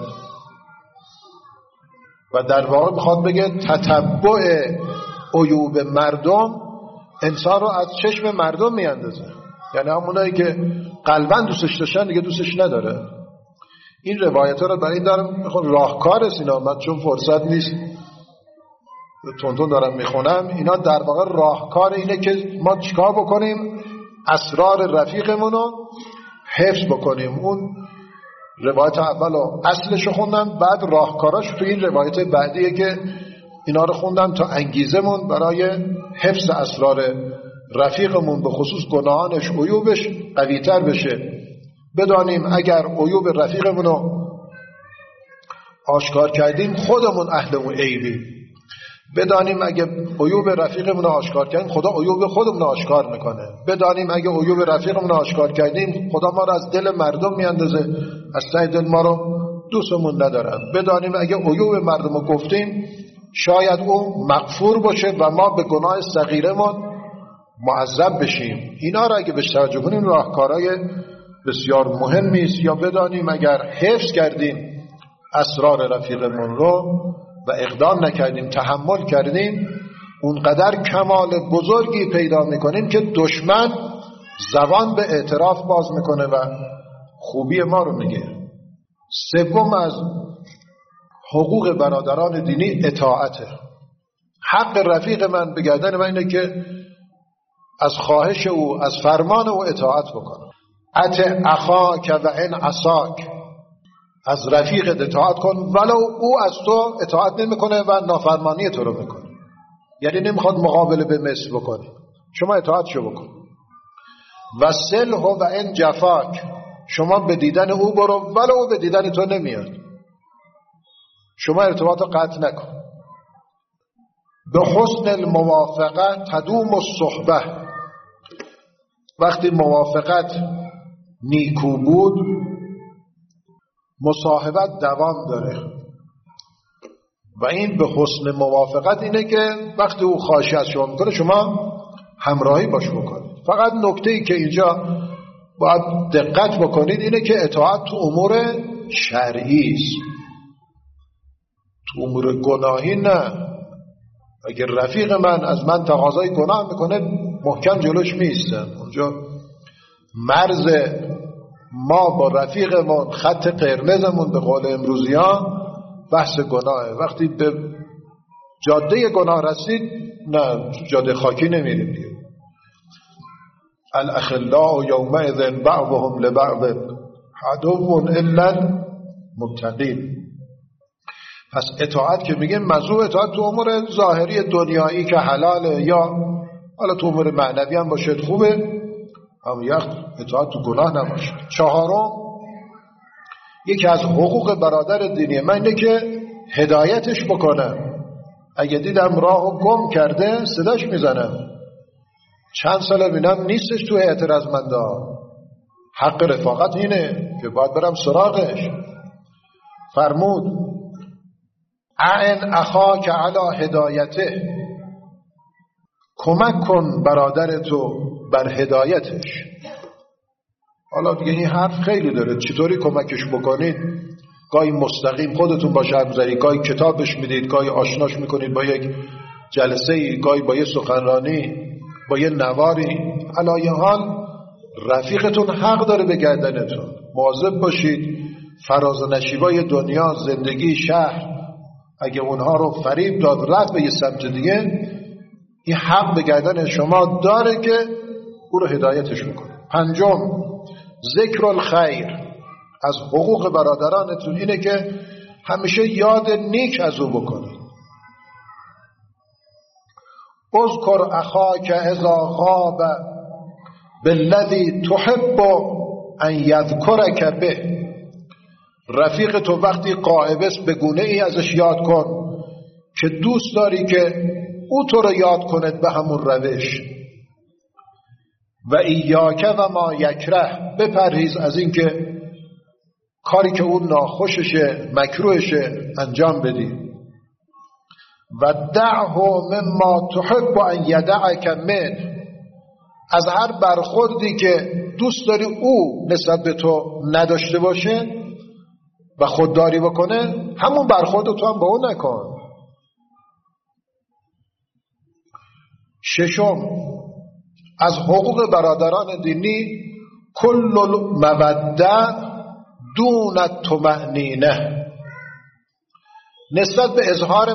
و در واقع میخواد بگه تتبع عیوب مردم انسان رو از چشم مردم میاندازه. یعنی همونایی که قلبا دوستش داشتن دیگه دوستش نداره. این روایت ها رو برای این دارم راهکار سینا من چون فرصت نیست تونتون دارم میخونم. اینا در واقع راهکار اینه که ما چیکار بکنیم اسرار رفیقمون رو حفظ بکنیم. اون روایت اول و اصلش رو خوندم، بعد راهکاراش تو این روایت بعدیه که اینا رو خوندم تا انگیزمون برای حفظ اسرار رفیقمون به خصوص گناهانش عیوبش قوی‌تر بشه. بدانیم اگر عیوب رفیقمون رو آشکار کردیم خودمون اهل اون عیبیم. بدانیم اگه عیوب رفیقمون رو آشکار کردیم خدا عیوب خودمون رو آشکار میکنه. بدانیم اگه عیوب رفیقمون رو آشکار کردیم خدا ما رو از دل مردم میاندازه، از ته دل ما رو دوستمون ندارن. بدانیم اگه عیوب مردم رو گفتیم شاید اون مغفور باشه و ما به گناه صغیرمون معذب بشیم. اینا رو اگه به توجه کنیم راهکارهای بسیار مهمی است. یا بدانیم اگر حفظ کردیم اسرار رفیقمون رو و اقدام نکردیم تحمل کردیم اونقدر کمال بزرگی پیدا میکنیم که دشمن زبان به اعتراف باز میکنه و خوبی ما رو میگه. سوم از حقوق برادران دینی اطاعته. حق رفیق من به گردن من اینه که از خواهش او از فرمان او اطاعت بکنم. اطع اخاک و ان عصاک، از رفیقت اطاعت کن ولو او از تو اطاعت نمیکنه و نافرمانی تو رو میکنه. یعنی نمیخواد مقابله به مثل بکنی، شما اطاعت شو بکن. و صله و ان جفاک، شما به دیدن او برو ولو او به دیدن تو نمیاد، شما ارتباط قطع نکن. به حسن الموافقه تدوم الصحبه، وقتی موافقت نیکو بود مصاحبت دوام داره. و این به حسن موافقت اینه که وقتی او خواهشی از شما میکنه شما همراهی باش بکنید. فقط نکته‌ای که اینجا باید دقت بکنید اینه که اطاعت تو امور شرعی است، تو امور گناهی نه. اگر رفیق من از من تقاضای گناه میکنه محکم جلوش میستم. اونجا مرز ما با رفیقمون خط قرمزمون به قول امروزیان بحث گناهه. وقتی به جاده گناه رسید نه جاده خاکی نمیریم دیگه. الاخلاء یومئذ بعضهم لبعض عدو الا المتقین. پس اطاعت که میگه مزوع اطاعت تو امور ظاهری دنیایی که حلاله یا حالا تو امور معنوی هم باشد خوبه، هم یک اطاعت تو گناه نباشه. چهارم یکی از حقوق برادر دینی من اینه که هدایتش بکنم. اگه دیدم راهو گم کرده صداش میزنم. چند سال بینم نیستش تو هیئت رزمنده، حق رفاقت اینه که باید برم سراغش. فرمود اعن اخاک علی هدایته، کمک کن برادر تو بر هدایتش. حالا دیگه این حرف خیلی داره، چطوری کمکش بکنید؟ گاهی مستقیم خودتون با شرم زدید، گاهی کتابش میدید، گاهی آشناش میکنید با یک جلسه، گاهی با یک سخنرانی، با یک نواری. علی حال رفیقتون حق داره به گردنتون. مواظب باشید فراز و نشیبای دنیا، زندگی، شهر، اگه اونها رو فریب داد رفت به یه سمت دیگه، این حق به گردن شما داره که او رو هدایتش بکنه. پنجم ذکر الخیر، از حقوق برادرانتون اینه که همیشه یاد نیک از او بکنید. اذکر اخاک اذا غاب بالذی تحب ان یذکرک به، رفیق تو وقتی غایب است به گونه ای ازش یاد کن که دوست داری که او تو رو یاد کند به همون روش. و ایاک و ما یکره، بپرهیز از این که کاری که اون ناخوششه مکروهشه انجام بدی. و دعه مما تحب ان یدعک من، از هر برخوردی که دوست داری او نسبت به تو نداشته باشه و خودداری بکنه همون برخورد تو هم با اون نکن. ششم از حقوق برادران دینی کل الموده دون الطمأنینه. نسبت به اظهار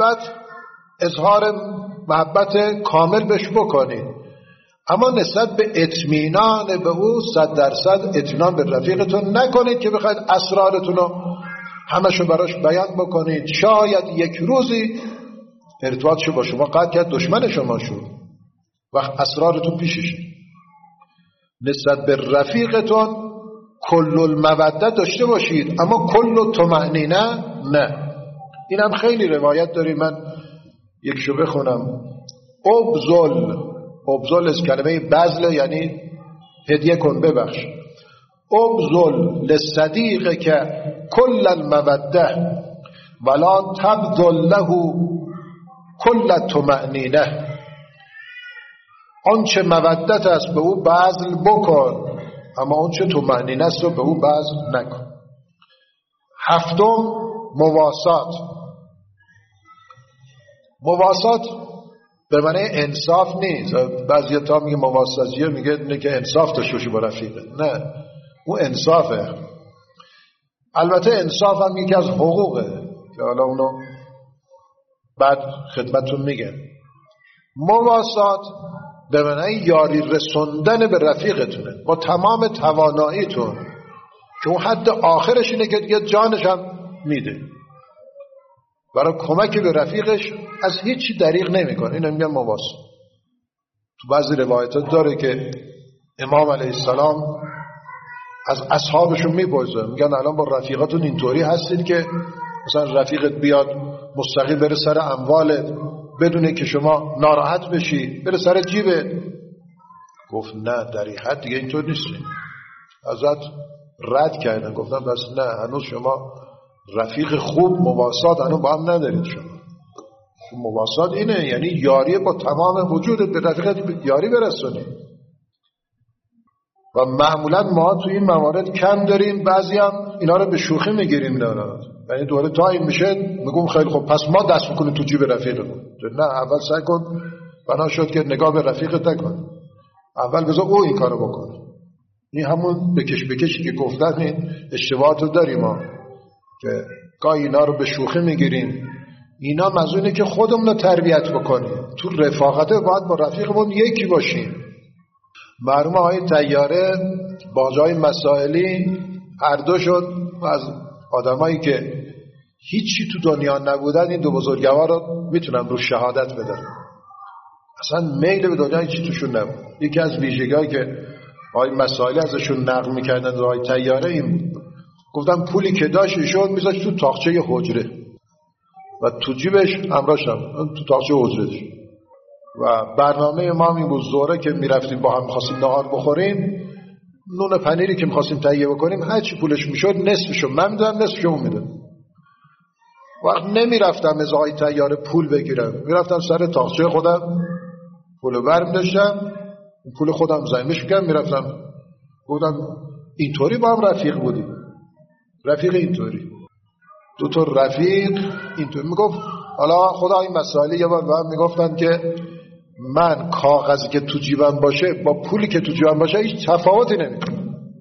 محبت کامل بهش بکنید، اما نسبت به اطمینان به او 100% اطمینان به رفیقتون نکنید که بخواید اسرارتون رو همشو براش بیان بکنید. شاید یک روزی ارتباطشو با شما قطع کرد، دشمن شما شد، وقت اسرارتون پیششه. نسبت به رفیقتون کل المودت داشته باشید، اما کل الطمأنینه نه. اینم خیلی روایت داری، من یک شو بخونم. ابذل از کلمه بذل یعنی هدیه کن، ببخش. ابذل لصدیق که کل الموده ولا تبذل له کل الطمأنینه. آنچه مودت است به او بذل بکن، اما آنچه طمأنینه است رو به او بذل نکن. هفتم، مواسات به معنی انصاف نیست. بعضی تا میگه مواسطیه، میگه نه که انصاف داشته باشی با رفیقه، نه، اون انصافه. البته انصاف هم یکی از حقوقه که حالا اونو بعد خدمتون میگه. مواسات به معنی یاری رسوندن به رفیقتونه با تمام تواناییتون، که اون حد آخرش اینه که دیگه جانش هم میده برای کمک به رفیقش، از هیچی دریغ نمیکنه. اینو میگن مواسط. تو بعضی روایتات داره که امام علیه السلام از اصحابشون میپرسه، میگن الان با رفیقاتون اینطوری هستید که مثلا رفیقت بیاد مستقیم بره سر اموالت بدونه که شما ناراحت بشی، بره سر جیبه؟ گفت نه، در این حد دیگه اینطور نیستیم. ازت رد کردن، گفتن بس نه، هنوز شما رفیق خوب مواسات هنوز با هم ندارید. شما مواسات اینه، یعنی یاری با تمام وجودت به رفیقت یاری برسونی. و معمولا ما تو این موارد کم داریم، بعضی هم اینا رو به شوخی میگیریم. یعنی دوره تایم میشه میگم خیلی خوب پس ما دست میکنیم تو جیب رفیقمون. نه، اول سعی کن بنا شد که نگاه به رفیقت نکن، اول بذار او این کارو بکنه. این همون بکشی که گفتن، این اشتباهاتو داریم ما که گاهی اینا رو به شوخی میگیریم. اینا مزونه که خودمون رو تربیت بکنیم، تو رفاقته باید با رفیقمون یکی باشیم. مرحوم آقای طیاره با جای مسائلی هر دو شد و از آدمایی که هیچی تو دنیا نبودن این دو بزرگوار رو میتونم رو شهادت بدن. اصلا میل به دنیا هیچی توشون نبود. یکی از ویژگی‌هایی که آقای مسائلی ازشون نقل میکردن رو آقای طیاره این گفتم پولی که داشت ایشون میذاشت تو تاقچه حجره و تو جیبش همراهش نبود، تو تاقچه حجرهش. و برنامه ما این بود ظهره که میرفتیم با هم می‌خواستیم نهار بخوریم، نون پنیری که می‌خواستیم تهیه بکنیم هر چی پولش میشد نصفشو من میدادم نصفشو اون میداد. وقت نمیرفتم از آقای طیاره پول بگیرم، میرفتم سر تاقچه خودم پولو برمی‌داشتم، پول خودم زایمش می‌کردم میرفتم. گفتم اینطوری با هم رفیق بودیم. رفیق اینطوری، دو تا رفیق اینطوری. میگفت حالا خدا این مسائلی یه بار به هم میگفتن که من کاغذی که تو جیبم باشه با پولی که تو جیبم باشه هیچ تفاوتی نمیکنه.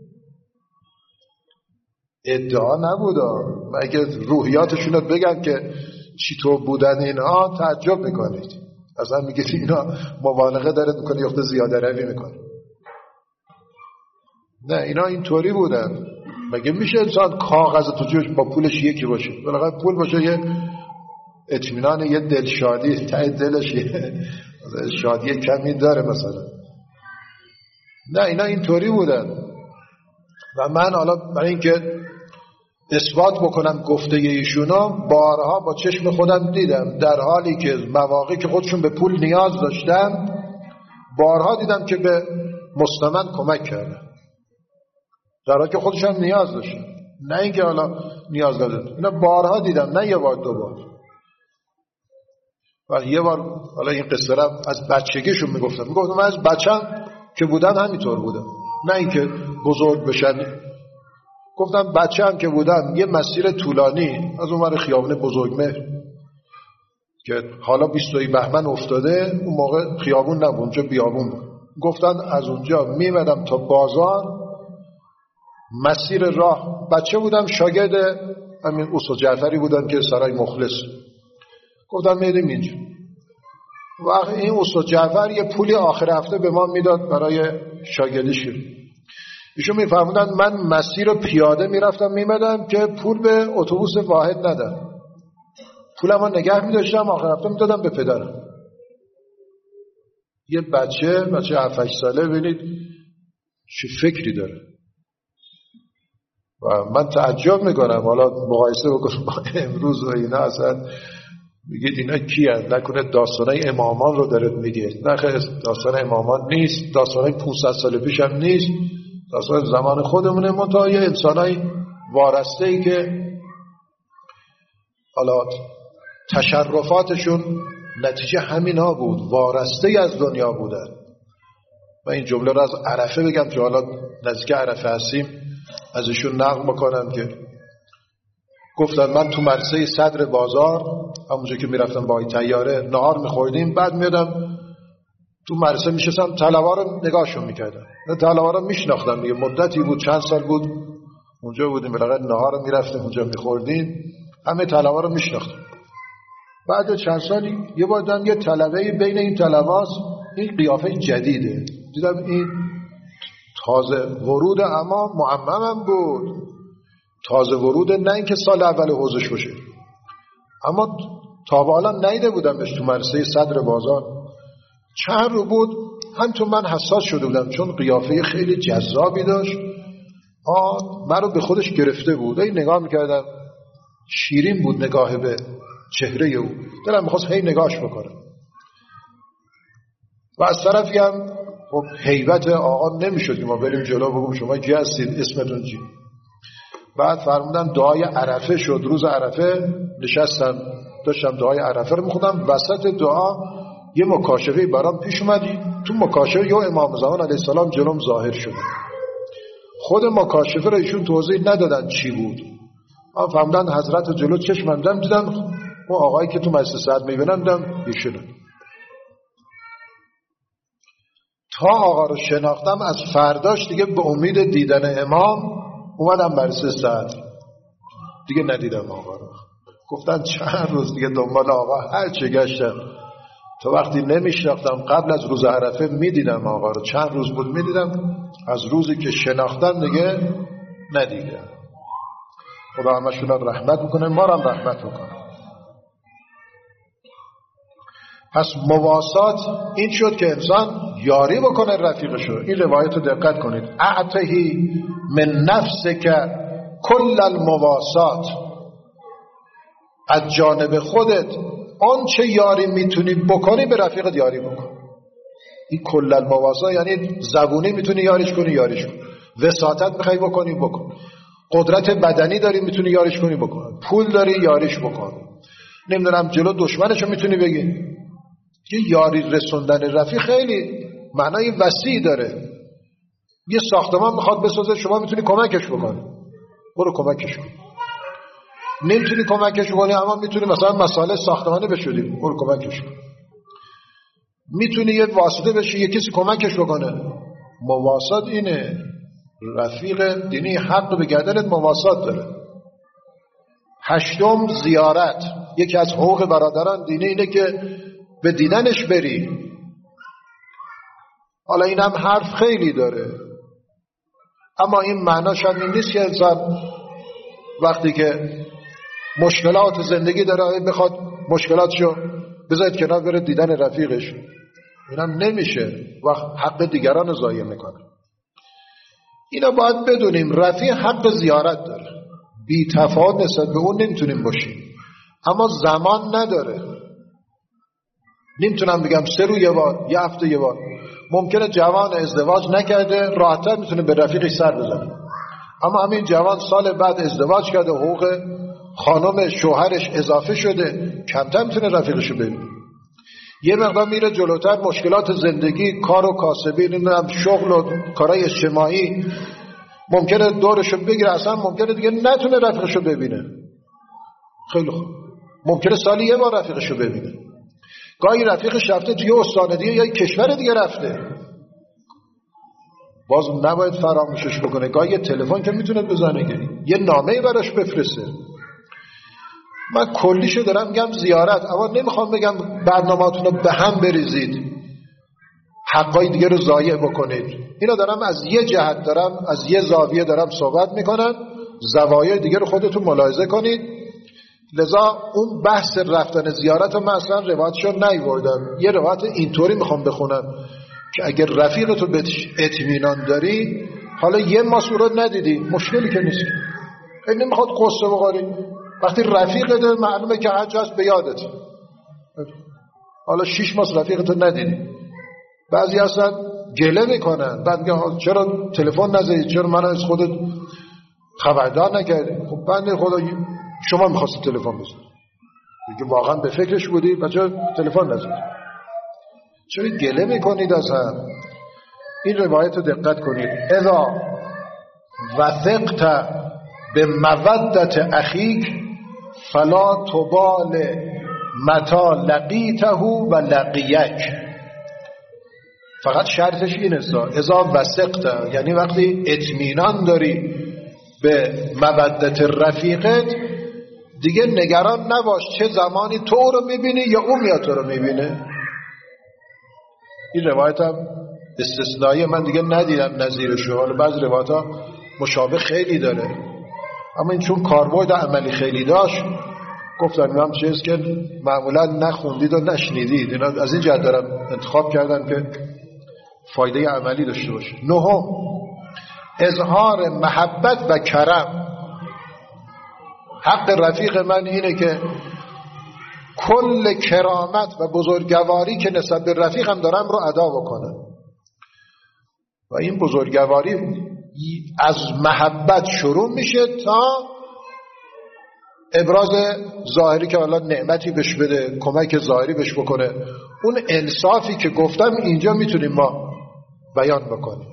ادعا نبوده، مگه روحیاتشون بگن که چی تو بودن اینها تعجب میکنید. اصلا میگید اینا مبالغه داره میکنه یا زیاده روی میکنه. نه، اینا اینطوری بودن. مگه میشه انسان کاغذ تو جیبش با پولش یکی باشه؟ بالاخره پول باشه یه اطمینان، یه دلشادی ته دلش، یه شادی کمی داره مثلا. نه، اینا اینطوری بودن. و من حالا برای اینکه اثبات بکنم گفته ایشونا بارها با چشم خودم دیدم، در حالی که مواقعی که خودشون به پول نیاز داشتن بارها دیدم که به مستمند کمک کردن، در حالی که خودشون نیاز داشتن، نه اینکه حالا نیاز داشتن. اینا بارها دیدم، نه یه بار دو بار. و یه بار حالا این قصه را از بچگیشون میگفتم من از بچم که بودن همینطور بودم، نه اینکه بزرگ بشن. گفتم بچه‌ام که بودم یه مسیر طولانی از اونور خیابان بزرگمهر که حالا 22 بهمن افتاده، اون موقع خیابون نبود، اونجا بیابون بود. گفتن از اونجا میمدم تا بازار، مسیر راه بچه بودم، شاگرد همین استاد جعفری بودم که سرای مخلص. گفتم میدیم اینجا. وقت این استاد جعفر یه پولی آخر هفته به ما میداد برای شاگردیش. ایشون میفهموندن من مسیر پیاده میرفتم میمدم که پول به اتوبوس واحد ندم. پولم رو نگه میداشتم، آخر هفته میدادم به پدرم. یه بچه 7-8 ساله ببینید چه فکری داره. و من تعجب میکنم، حالا مقایسه بکنم با امروز و اینا، اصلا میگید اینا کی هست؟ نکنه داستانای امامان رو دارد میگید؟ نه خیر، داستان امامان نیست، داستانای 500 سال پیش هم نیست، داستان زمان خودمونه. منتها یه انسانای وارسته‌ای که حالا تشرفاتشون نتیجه همینا بود، وارسته از دنیا بودن. و این جمله رو از عرفه بگم که حالا نزدیک عرفه هستیم، ازشون نقل بکنم که گفتن من تو مرسه صدر بازار، همونجا که میرفتم با طیاره نهار میخوردیم، بعد میادم تو مرسه میشستم، طلبا رو نگاهشون میکردم. طلبا رو میشناختم دیگه، مدتی بود، چند سال بود اونجا بودیم، بالاخره نهار رو میرفتیم اونجا میخوردیم، همه طلبا رو میشناختم. بعد چند سالی یه بار دیدم یه طلبه بین این طلباست، این قیافه جدیده، دیدم این تازه ورود، اما معممم بود، تازه ورود، نه اینکه سال اول حوزش باشه، اما تا به حالا ندیده بودمش تو مرسه صدر بازار. چند رو بود، همچون من حساس شده بودم، چون قیافه خیلی جذابی داشت، من رو به خودش گرفته بود. این نگاه میکردم، شیرین بود نگاه به چهره او، دلم میخواست هی نگاهش بکنم. و از طرفی هم خب هیبت آقا نمیشد که ما بریم جلو بگم شما کی هستید، اسمتون چی. بعد فرمودن دعای عرفه شد، روز عرفه نشستم داشتم دعای عرفه رو میخوندم، وسط دعا یه مکاشفه برام پیش اومد. تو مکاشفه یه امام زمان علیه السلام جلوم ظاهر شد. خود مکاشفه رو ایشون توضیح ندادن چی بود، من فهمیدن حضرت جلو چشمم دیدم اون آقایی که تو مجلس صدر میبینم دیدم ایشونه. تا آقا رو شناختم، از فرداش دیگه به امید دیدن امام اومدم مجلس صدر، دیگه ندیدم آقا رو. گفتن چند روز دیگه دنبال آقا هر چه گشتم، تا وقتی نمیشناختم قبل از روز عرفه میدیدم آقا رو، چند روز بود میدیدم، از روزی که شناختم دیگه ندیدم. خدا همشون رو رحمت بکنه، ما رو هم رحمت بکنه. پس مواسات این شد که انسان یاری بکنه رفیقشو. این روایت رو دقت کنید، اعطهی من نفسک کل المواسات، از جانب خودت آن چه یاری میتونی بکنی به رفیقت یاری بکن. این کل المواسات یعنی زبونی میتونی یاریش کنی، یاریش کن. وساطت میخوای بکنی، بکن. قدرت بدنی داری میتونی یاریش کنی، بکن. پول داری یاریش بکن. نمیدونم جلو دشمنشو میتونی بگی. یه یاری رسوندن رفیق خیلی معنای وسیع داره. یه ساختمان میخواد بسازه، شما میتونی کمکش بکنی، برو کمکش کن. نمیتونی کمکش کنی اما میتونی مثلا مسائل ساختمانی بشودی، برو کمکش کن. میتونی یه واسطه بشی، یه کسی کمکش بکنه. مواسات اینه. رفیق دینی حق به گردنت مواسات داره. 8 زیارت. یکی از حقوق برادران دینی اینه که به دیدنش بری. حالا این هم حرف خیلی داره، اما این معناش هم این نیست که انسان وقتی که مشکلات زندگی داره بخواد مشکلاتشو بذارید کنار بره دیدن رفیقش. اینم نمیشه، وقت حق دیگران رو ضایع میکنه. اینا باید بدونیم رفیق حق زیارت داره، بی تفاوت نسبت به اون نمیتونیم باشیم، اما زمان نداره. نمیتونم بگم 3 روز یه بار، یه هفته یه بار. ممکنه جوان ازدواج نکرده راحت‌تر میتونه به رفیقش سر بزنه، اما همین جوان سال بعد ازدواج کرده، حقوق خانم شوهرش اضافه شده، کمتر میتونه رفیقشو ببینه. یه مقدار میره جلوتر، مشکلات زندگی، کار و کاسبی، نمیدونم شغل و کارهای اجتماعی ممکنه دورشو بگیره، اصلا ممکنه دیگه نتونه رفیقشو ببینه. خیلی خوب، ممکنه سالی یه بار رفیقشو ببینه. گاهی رفیقش رفته توی استان دیگه یا کشور دیگه رفته. باز نباید فراموشش بکنه. گاهی یه تلفن که میتونه بزنه، یه نامه‌ای براش بفرسته. من کلیشو دارم میگم زیارت، اما نمیخوام بگم برنامه‌تون رو به هم بریزید، حقای دیگه رو ضایع بکنید. اینا دارم از یه جهت، دارم از یه زاویه دارم صحبت میکنم، زوایای دیگه رو خودتون ملاحظه کنید. لذا اون بحث رفتن زیارت رو من اصلا روایتشو نیاوردم. یه روایت اینطوری میخوام بخونم که اگر رفیقتو به اطمینان داری، حالا یه ماه صورت ندیدی مشکلی که نیست، این نمیخواد قصه بخوری. وقتی رفیقته معلومه که حج هست به یادت، حالا 6 ماه رفیقتو ندیدی. بعضی اصلا گله میکنن، بعد میگن چرا تلفن نزدید، چرا من از خودت خبردار نکردی. خب بنده خدا شما میخواستید تلفن بزنید دیگه، واقعا به فکرش بودی، بچه تلفن نزدید، چرا گله میکنید از هم؟ این روایت رو دقت کنید. اذا وثقت به مودت اخیک فلا تبال متا لقیته و لقیک. فقط شرطش اینه اذا وثقت، یعنی وقتی اطمینان داری به مودت رفیقت، دیگه نگران نباش چه زمانی تو رو میبینی یا اون میاد تو رو میبینه. این روایت هم استثنایی، من دیگه ندیدم نظیرشو. حالا بعضی روایت ها مشابه خیلی داره، اما این چون کاربرد عملی خیلی داشت گفتم هم چیز که معمولا نخوندید و نشنیدید. اینا از این جهت دارم انتخاب کردم که فایده عملی داشته باشه. نهم، اظهار محبت و کرم. حق رفیق من اینه که کل کرامت و بزرگواری که نسبت به رفیقم دارم رو ادا بکنم، و این بزرگواری از محبت شروع میشه تا ابراز ظاهری که حالا نعمتی بهش بده، کمک ظاهری بهش بکنه. اون انصافی که گفتم اینجا میتونیم ما بیان بکنیم.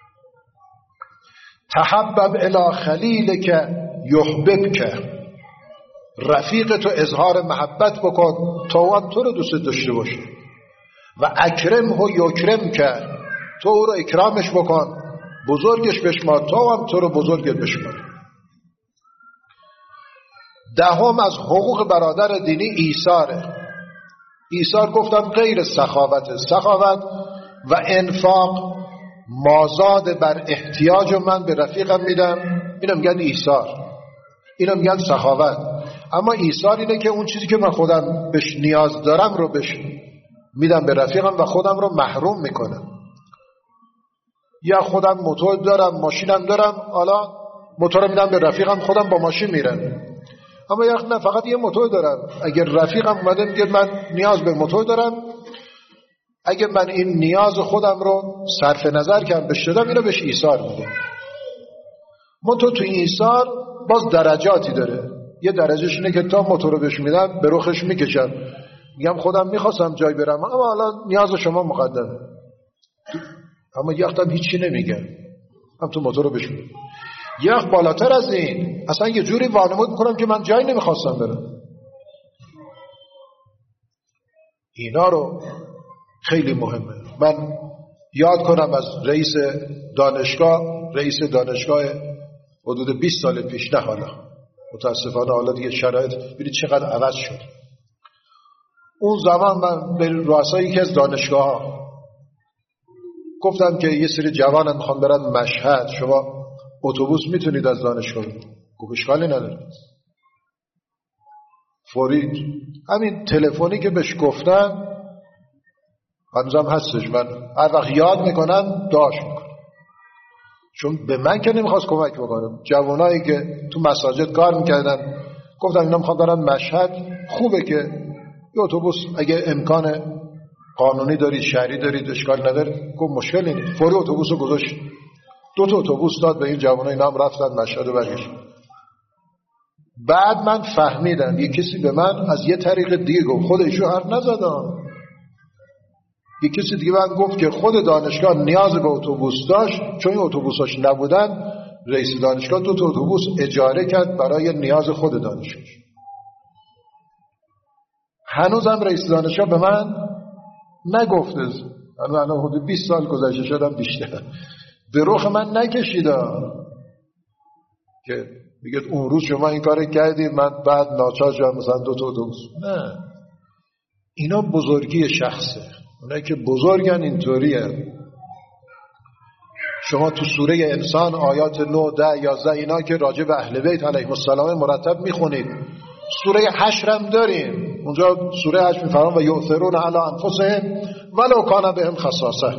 تحبب الی خلیلک یحببک، رفیق تو اظهار محبت بکن تا هم تو رو دوست داشته باشه. و اکرمه یکرمک، تو او رو اکرامش بکن، بزرگش بشمار تا هم تو رو بزرگت بشمار. دهم از حقوق برادر دینی ایثاره. ایثار گفتم غیر سخاوته. سخاوت و انفاق مازاد بر احتیاج من به رفیقم میدم، اینو میگن ایثار، اینو میگن سخاوت. اما ایثار اینه که اون چیزی که من خودم بهش نیاز دارم رو بهش میدم به رفیقم و خودم رو محروم میکنم. یا خودم موتور دارم، ماشینم دارم، حالا موتور میدم به رفیقم، خودم با ماشین میرم. اما یا نه، فقط یه موتور دارم، اگر رفیقم اومده میگه من نیاز به موتور دارم، اگه من این نیاز خودم رو صرف نظر کردم بهش دادم، اینو بهش ایثار میگم. موتور تو این ایثار باز درجاتی داره. یه درجهش اینه که تا موتور رو بهش میدم به رخش میکشم، میگم خودم میخواستم جای برم اما حالا نیاز شما مقدمه، اما یه وقتم هیچی نمیگم، هم تو موتور رو بهش میدم. یه وقت بالاتر از این اصلا یه جوری وانمود میکنم که من جایی نمیخواستم برم. اینا رو خیلی مهمه. من یاد کنم از رئیس دانشگاه حدود 20 سال پیش، نه حالا متاسفانه حالا دیگه شرایط ببینید چقدر عوض شد. اون زمان من به رؤسای یکی از دانشگاه‌ها گفتم که یه سری جوانان میخوان برن مشهد، شما اتوبوس میتونید از دانشگاه؟ گفت اشکالی نداره. فوری همین تلفنی که بهش گفتم هنوزم هستش، من هر وقت یاد میکنم داشت میکنم، چون به من که نمیخواست کمک بکنم. جوانایی که تو مساجد کار میکردن گفتم اینا میخوان برن مشهد، خوبه که یه اتوبوس اگه امکان قانونی دارید، شهری دارید، اشکال نداره. گفت مشکلی نیست. فوری اتوبوس رو گذاشت، 2 اتوبوس داد به این جوانای، اینا هم رفتن مشهد و برگشتن. بعد من فهمیدم یه کسی به من از یه طریق دیگه گفت، خود ایشون حرف نزدم، یه کسی دیگه من گفت که خود دانشگاه نیاز به اتوبوس داشت، چون این اتوبوساش نبودن رئیس دانشگاه 2 اتوبوس اجاره کرد برای نیاز خود دانشگاه. هنوزم رئیس دانشگاه به من نگفته، الان حدود 20 سال گذشته شدم بیشتر، به رخ من نکشیده که میگه اون روز شما این کار کردید من بعد ناچار شدم مثلا 2 تا اتوبوس. نه، اینا بزرگی شخصه. اونایی که بزرگن اینطوریه. شما تو سوره انسان آیات 9 10 11 اینا که راجع به اهل بیت علیهم السلام مرتب میخونید. سوره حشر هم داریم، اونجا سوره حشر میفرمان و یؤثرون علی انفسهم ولو کان بهم خصاصه،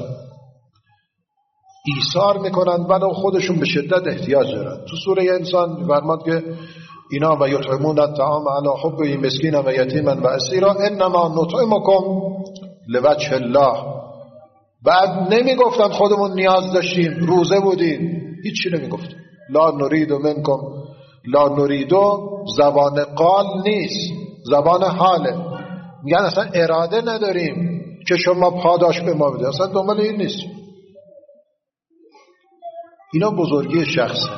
ایثار میکنن ولو خودشون به شدت احتیاج دارن. تو سوره انسان میفرماد که اینا و یطعمون الطعام علی حبه مسکینا و یتیما و اسیرا انما نطعمکم لوجه الله. بعد نمیگفتن خودمون نیاز داشتیم، روزه بودیم، هیچی نمیگفتن. لا نرید منکم، لا نریدو زبان قال نیست، زبان حاله. میگن اصلا اراده نداریم که شما پاداش به ما بده، اصلا دنبال این نیست. اینا بزرگی شخصه.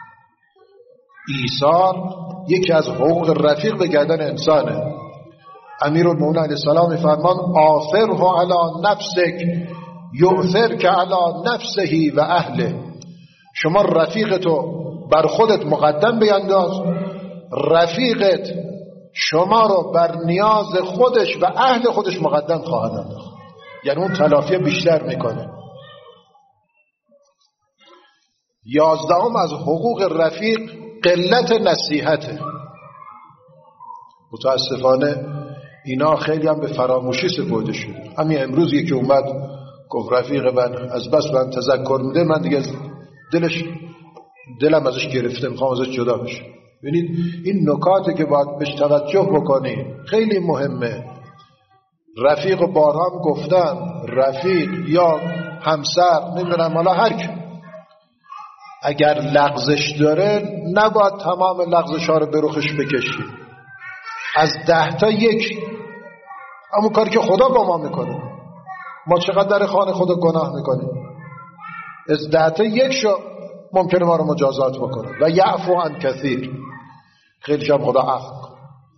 ایثار یکی از حقوق رفیق به گردن انسانه. امیرالمومنین علیه السلام میفرمان آثره علی نفسک یؤثرک علی نفسه و اهله. شما رفیقتو بر خودت مقدم بینداز، رفیقت شما رو بر نیاز خودش و اهل خودش مقدم خواهد انداخت، یعنی اون تلافی بیشتر میکنه. 11 از حقوق رفیق قلت نصیحته. متاسفانه اینا خیلی هم به فراموشی سپرده شده. همین امروز یکی اومد گفت رفیق من از بس من تذکر میده من دیگه دلم ازش گرفته، میخوام ازش جدا بشم. ببینید این نکاتی که باید بهش توجه بکنیم خیلی مهمه. رفیق بارها هم گفتم، رفیق یا همسر نمیدونم حالا هر کی اگر لغزش داره نباید تمام لغزش ها رو به رخش بکشی. از 10 تا 1 همون کاری که خدا با ما میکنه. ما چقدر در خانه خدا گناه میکنیم، از 10 تا 1 شو ممکنه ما رو مجازات بکنه. و یعفو عن کثیر، خیلی شب خدا عفو کنه.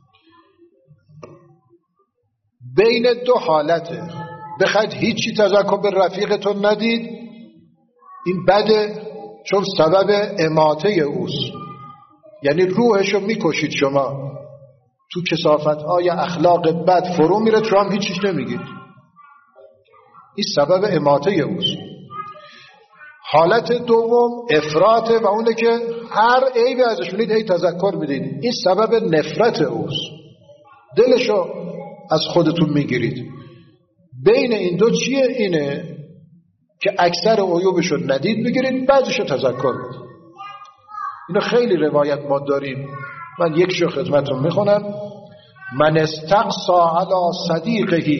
بین 2 حالته. بخواید هیچی تذکر به رفیقتون ندید، این بده، چون سبب اماته اوست، یعنی روحشو میکشید. شما تو کثافت‌های اخلاق بد فرو میره، شما هم هیچیش نمیگید، این سبب اماته اوست. حالت دوم افراطه و اونه که هر عیبی ازش میدید هی تذکر میدید، این سبب نفرت اوست، دلشو از خودتون میگیرید. بین این 2 چیه؟ اینه که اکثر عیوبشو ندید بگیرید، بعضیشو تذکر بدید. اینو خیلی روایت ما داریم. من یک شو خدمتتون میخونم. من استقصا علی صدیقه،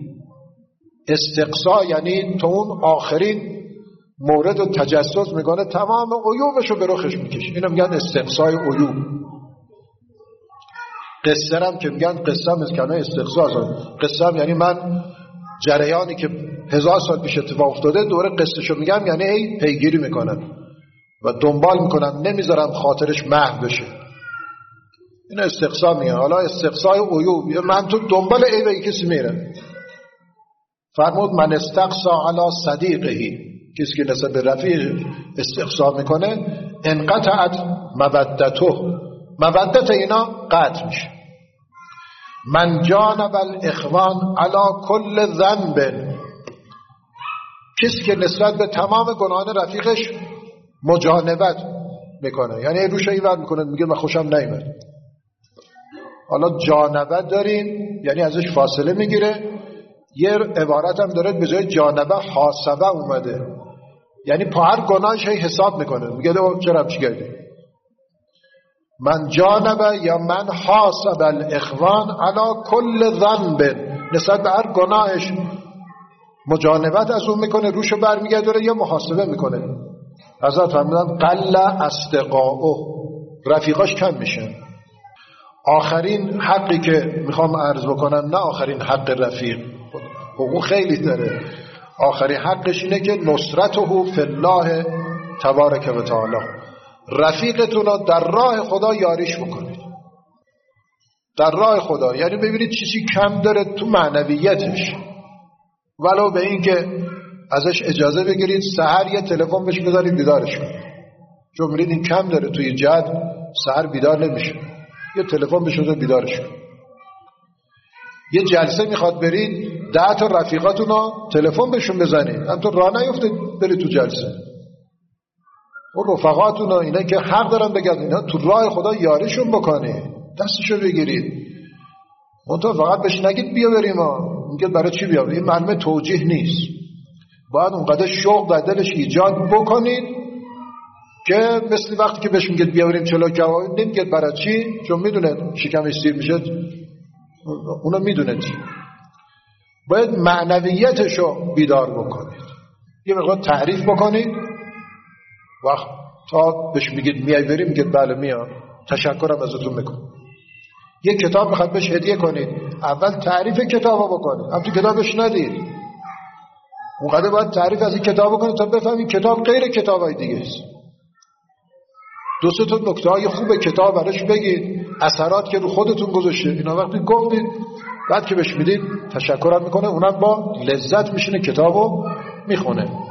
استقصا یعنی تو اون آخرین مورد و تجسس میکنه، تمام عیوبشو به رخش میکشه. اینو میگن استقصای عیوب. قصه هم که میگن قصه هم اسکنه استقصا. قصه هم یعنی من جریانی که 1000 سال پیش اتفاق افتاده دوره قصهشو میگم، یعنی ای پیگیری میکنن و دنبال میکنن، نمیذارم خاطرش محو بشه. این استقصا میگن. حالا استقصای عیوب، من تو دنبال عیب کسی میرم. فرمود من استقصا علی صدیقه، کسی که نسبت به رفیق استقصا میکنه انقطعت مودته، مودت اینا قطع میشه. من جانب الاخوان علی کل ذنب، کسی که نسبت به تمام گناهان رفیقش مجانبت میکنه، یعنی روش ایول میکنه، میگه من خوشم نیامد. حالا جانبت داریم یعنی ازش فاصله میگیره. یه عبارت هم داره به جای جانبه حاسبه اومده، یعنی پا هر گناهش حساب میکنه، میگه چرا چی کردی. من جانبه یا من حاسب الاخوان علی کل ذنب، نسبت به هر گناهش مجانبت از اون میکنه، روشو برمیگردونه یا محاسبه میکنه. حضرت فرمودن قل اصدقاؤه، رفیقاش کم میشن. آخرین حقی که میخوام عرض بکنم، نه آخرین حق رفیق، حقوق خیلی داره، آخرین حقش اینه که نصرته فی الله تبارک و تعالی، رفیقتون رو در راه خدا یاریش بکنید. در راه خدا یعنی ببینید چیزی کم داره تو معنویتش، ولو به این که ازش اجازه بگیرید سحر یه تلفن بهش بزنید بیدارش کنید، چون می‌بینید این کم داره توی جد، سحر بیدار نمیشه، یه تلفن بهش بزنید بیدارش کنید. یه جلسه میخواد برید 10 تا رفیقاتون رو تلفن بهشون بزنید، همینطور راه نیفتید برید تو جلسه. اون رفقاتون رو، اینا که حق دارن بگن، اینا تو راه خدا یاریشون بکنید، دستشو بگیرید. منتها فقط بهش نگید بیا بریم، میگه برای چی بیا؟ این معلومه توجیه نیست. باید اونقدر شوق در دلش ایجاد بکنید که مثل وقتی که بهش میگید بیا بریم چلو کباب، نمیگید برای چی، چون میدونه شکمش سیر میشه، اونو میدونه چی. باید معنویتشو بیدار بکنید، یه مقدار تعریف بکنید. وقت تا بهش میگید میای بریم، میگید بله میام، تشکرم ازتون میکنم. یه کتاب میخواد بهش هدیه کنید، اول تعریف کتابو بکنید، هم تو کتابش ندید، اونقدر باید تعریف از این کتاب بکنید تا بفهمید کتاب غیر کتابای دیگه است. 2-3 تا نکته‌های خوب کتاب براش بگید، اثرات که رو خودتون گذاشته، اینا وقتی گفتید بعد که بهش میدید تشکرم میکنه، اونم با لذت میشینه کتابو میخونه.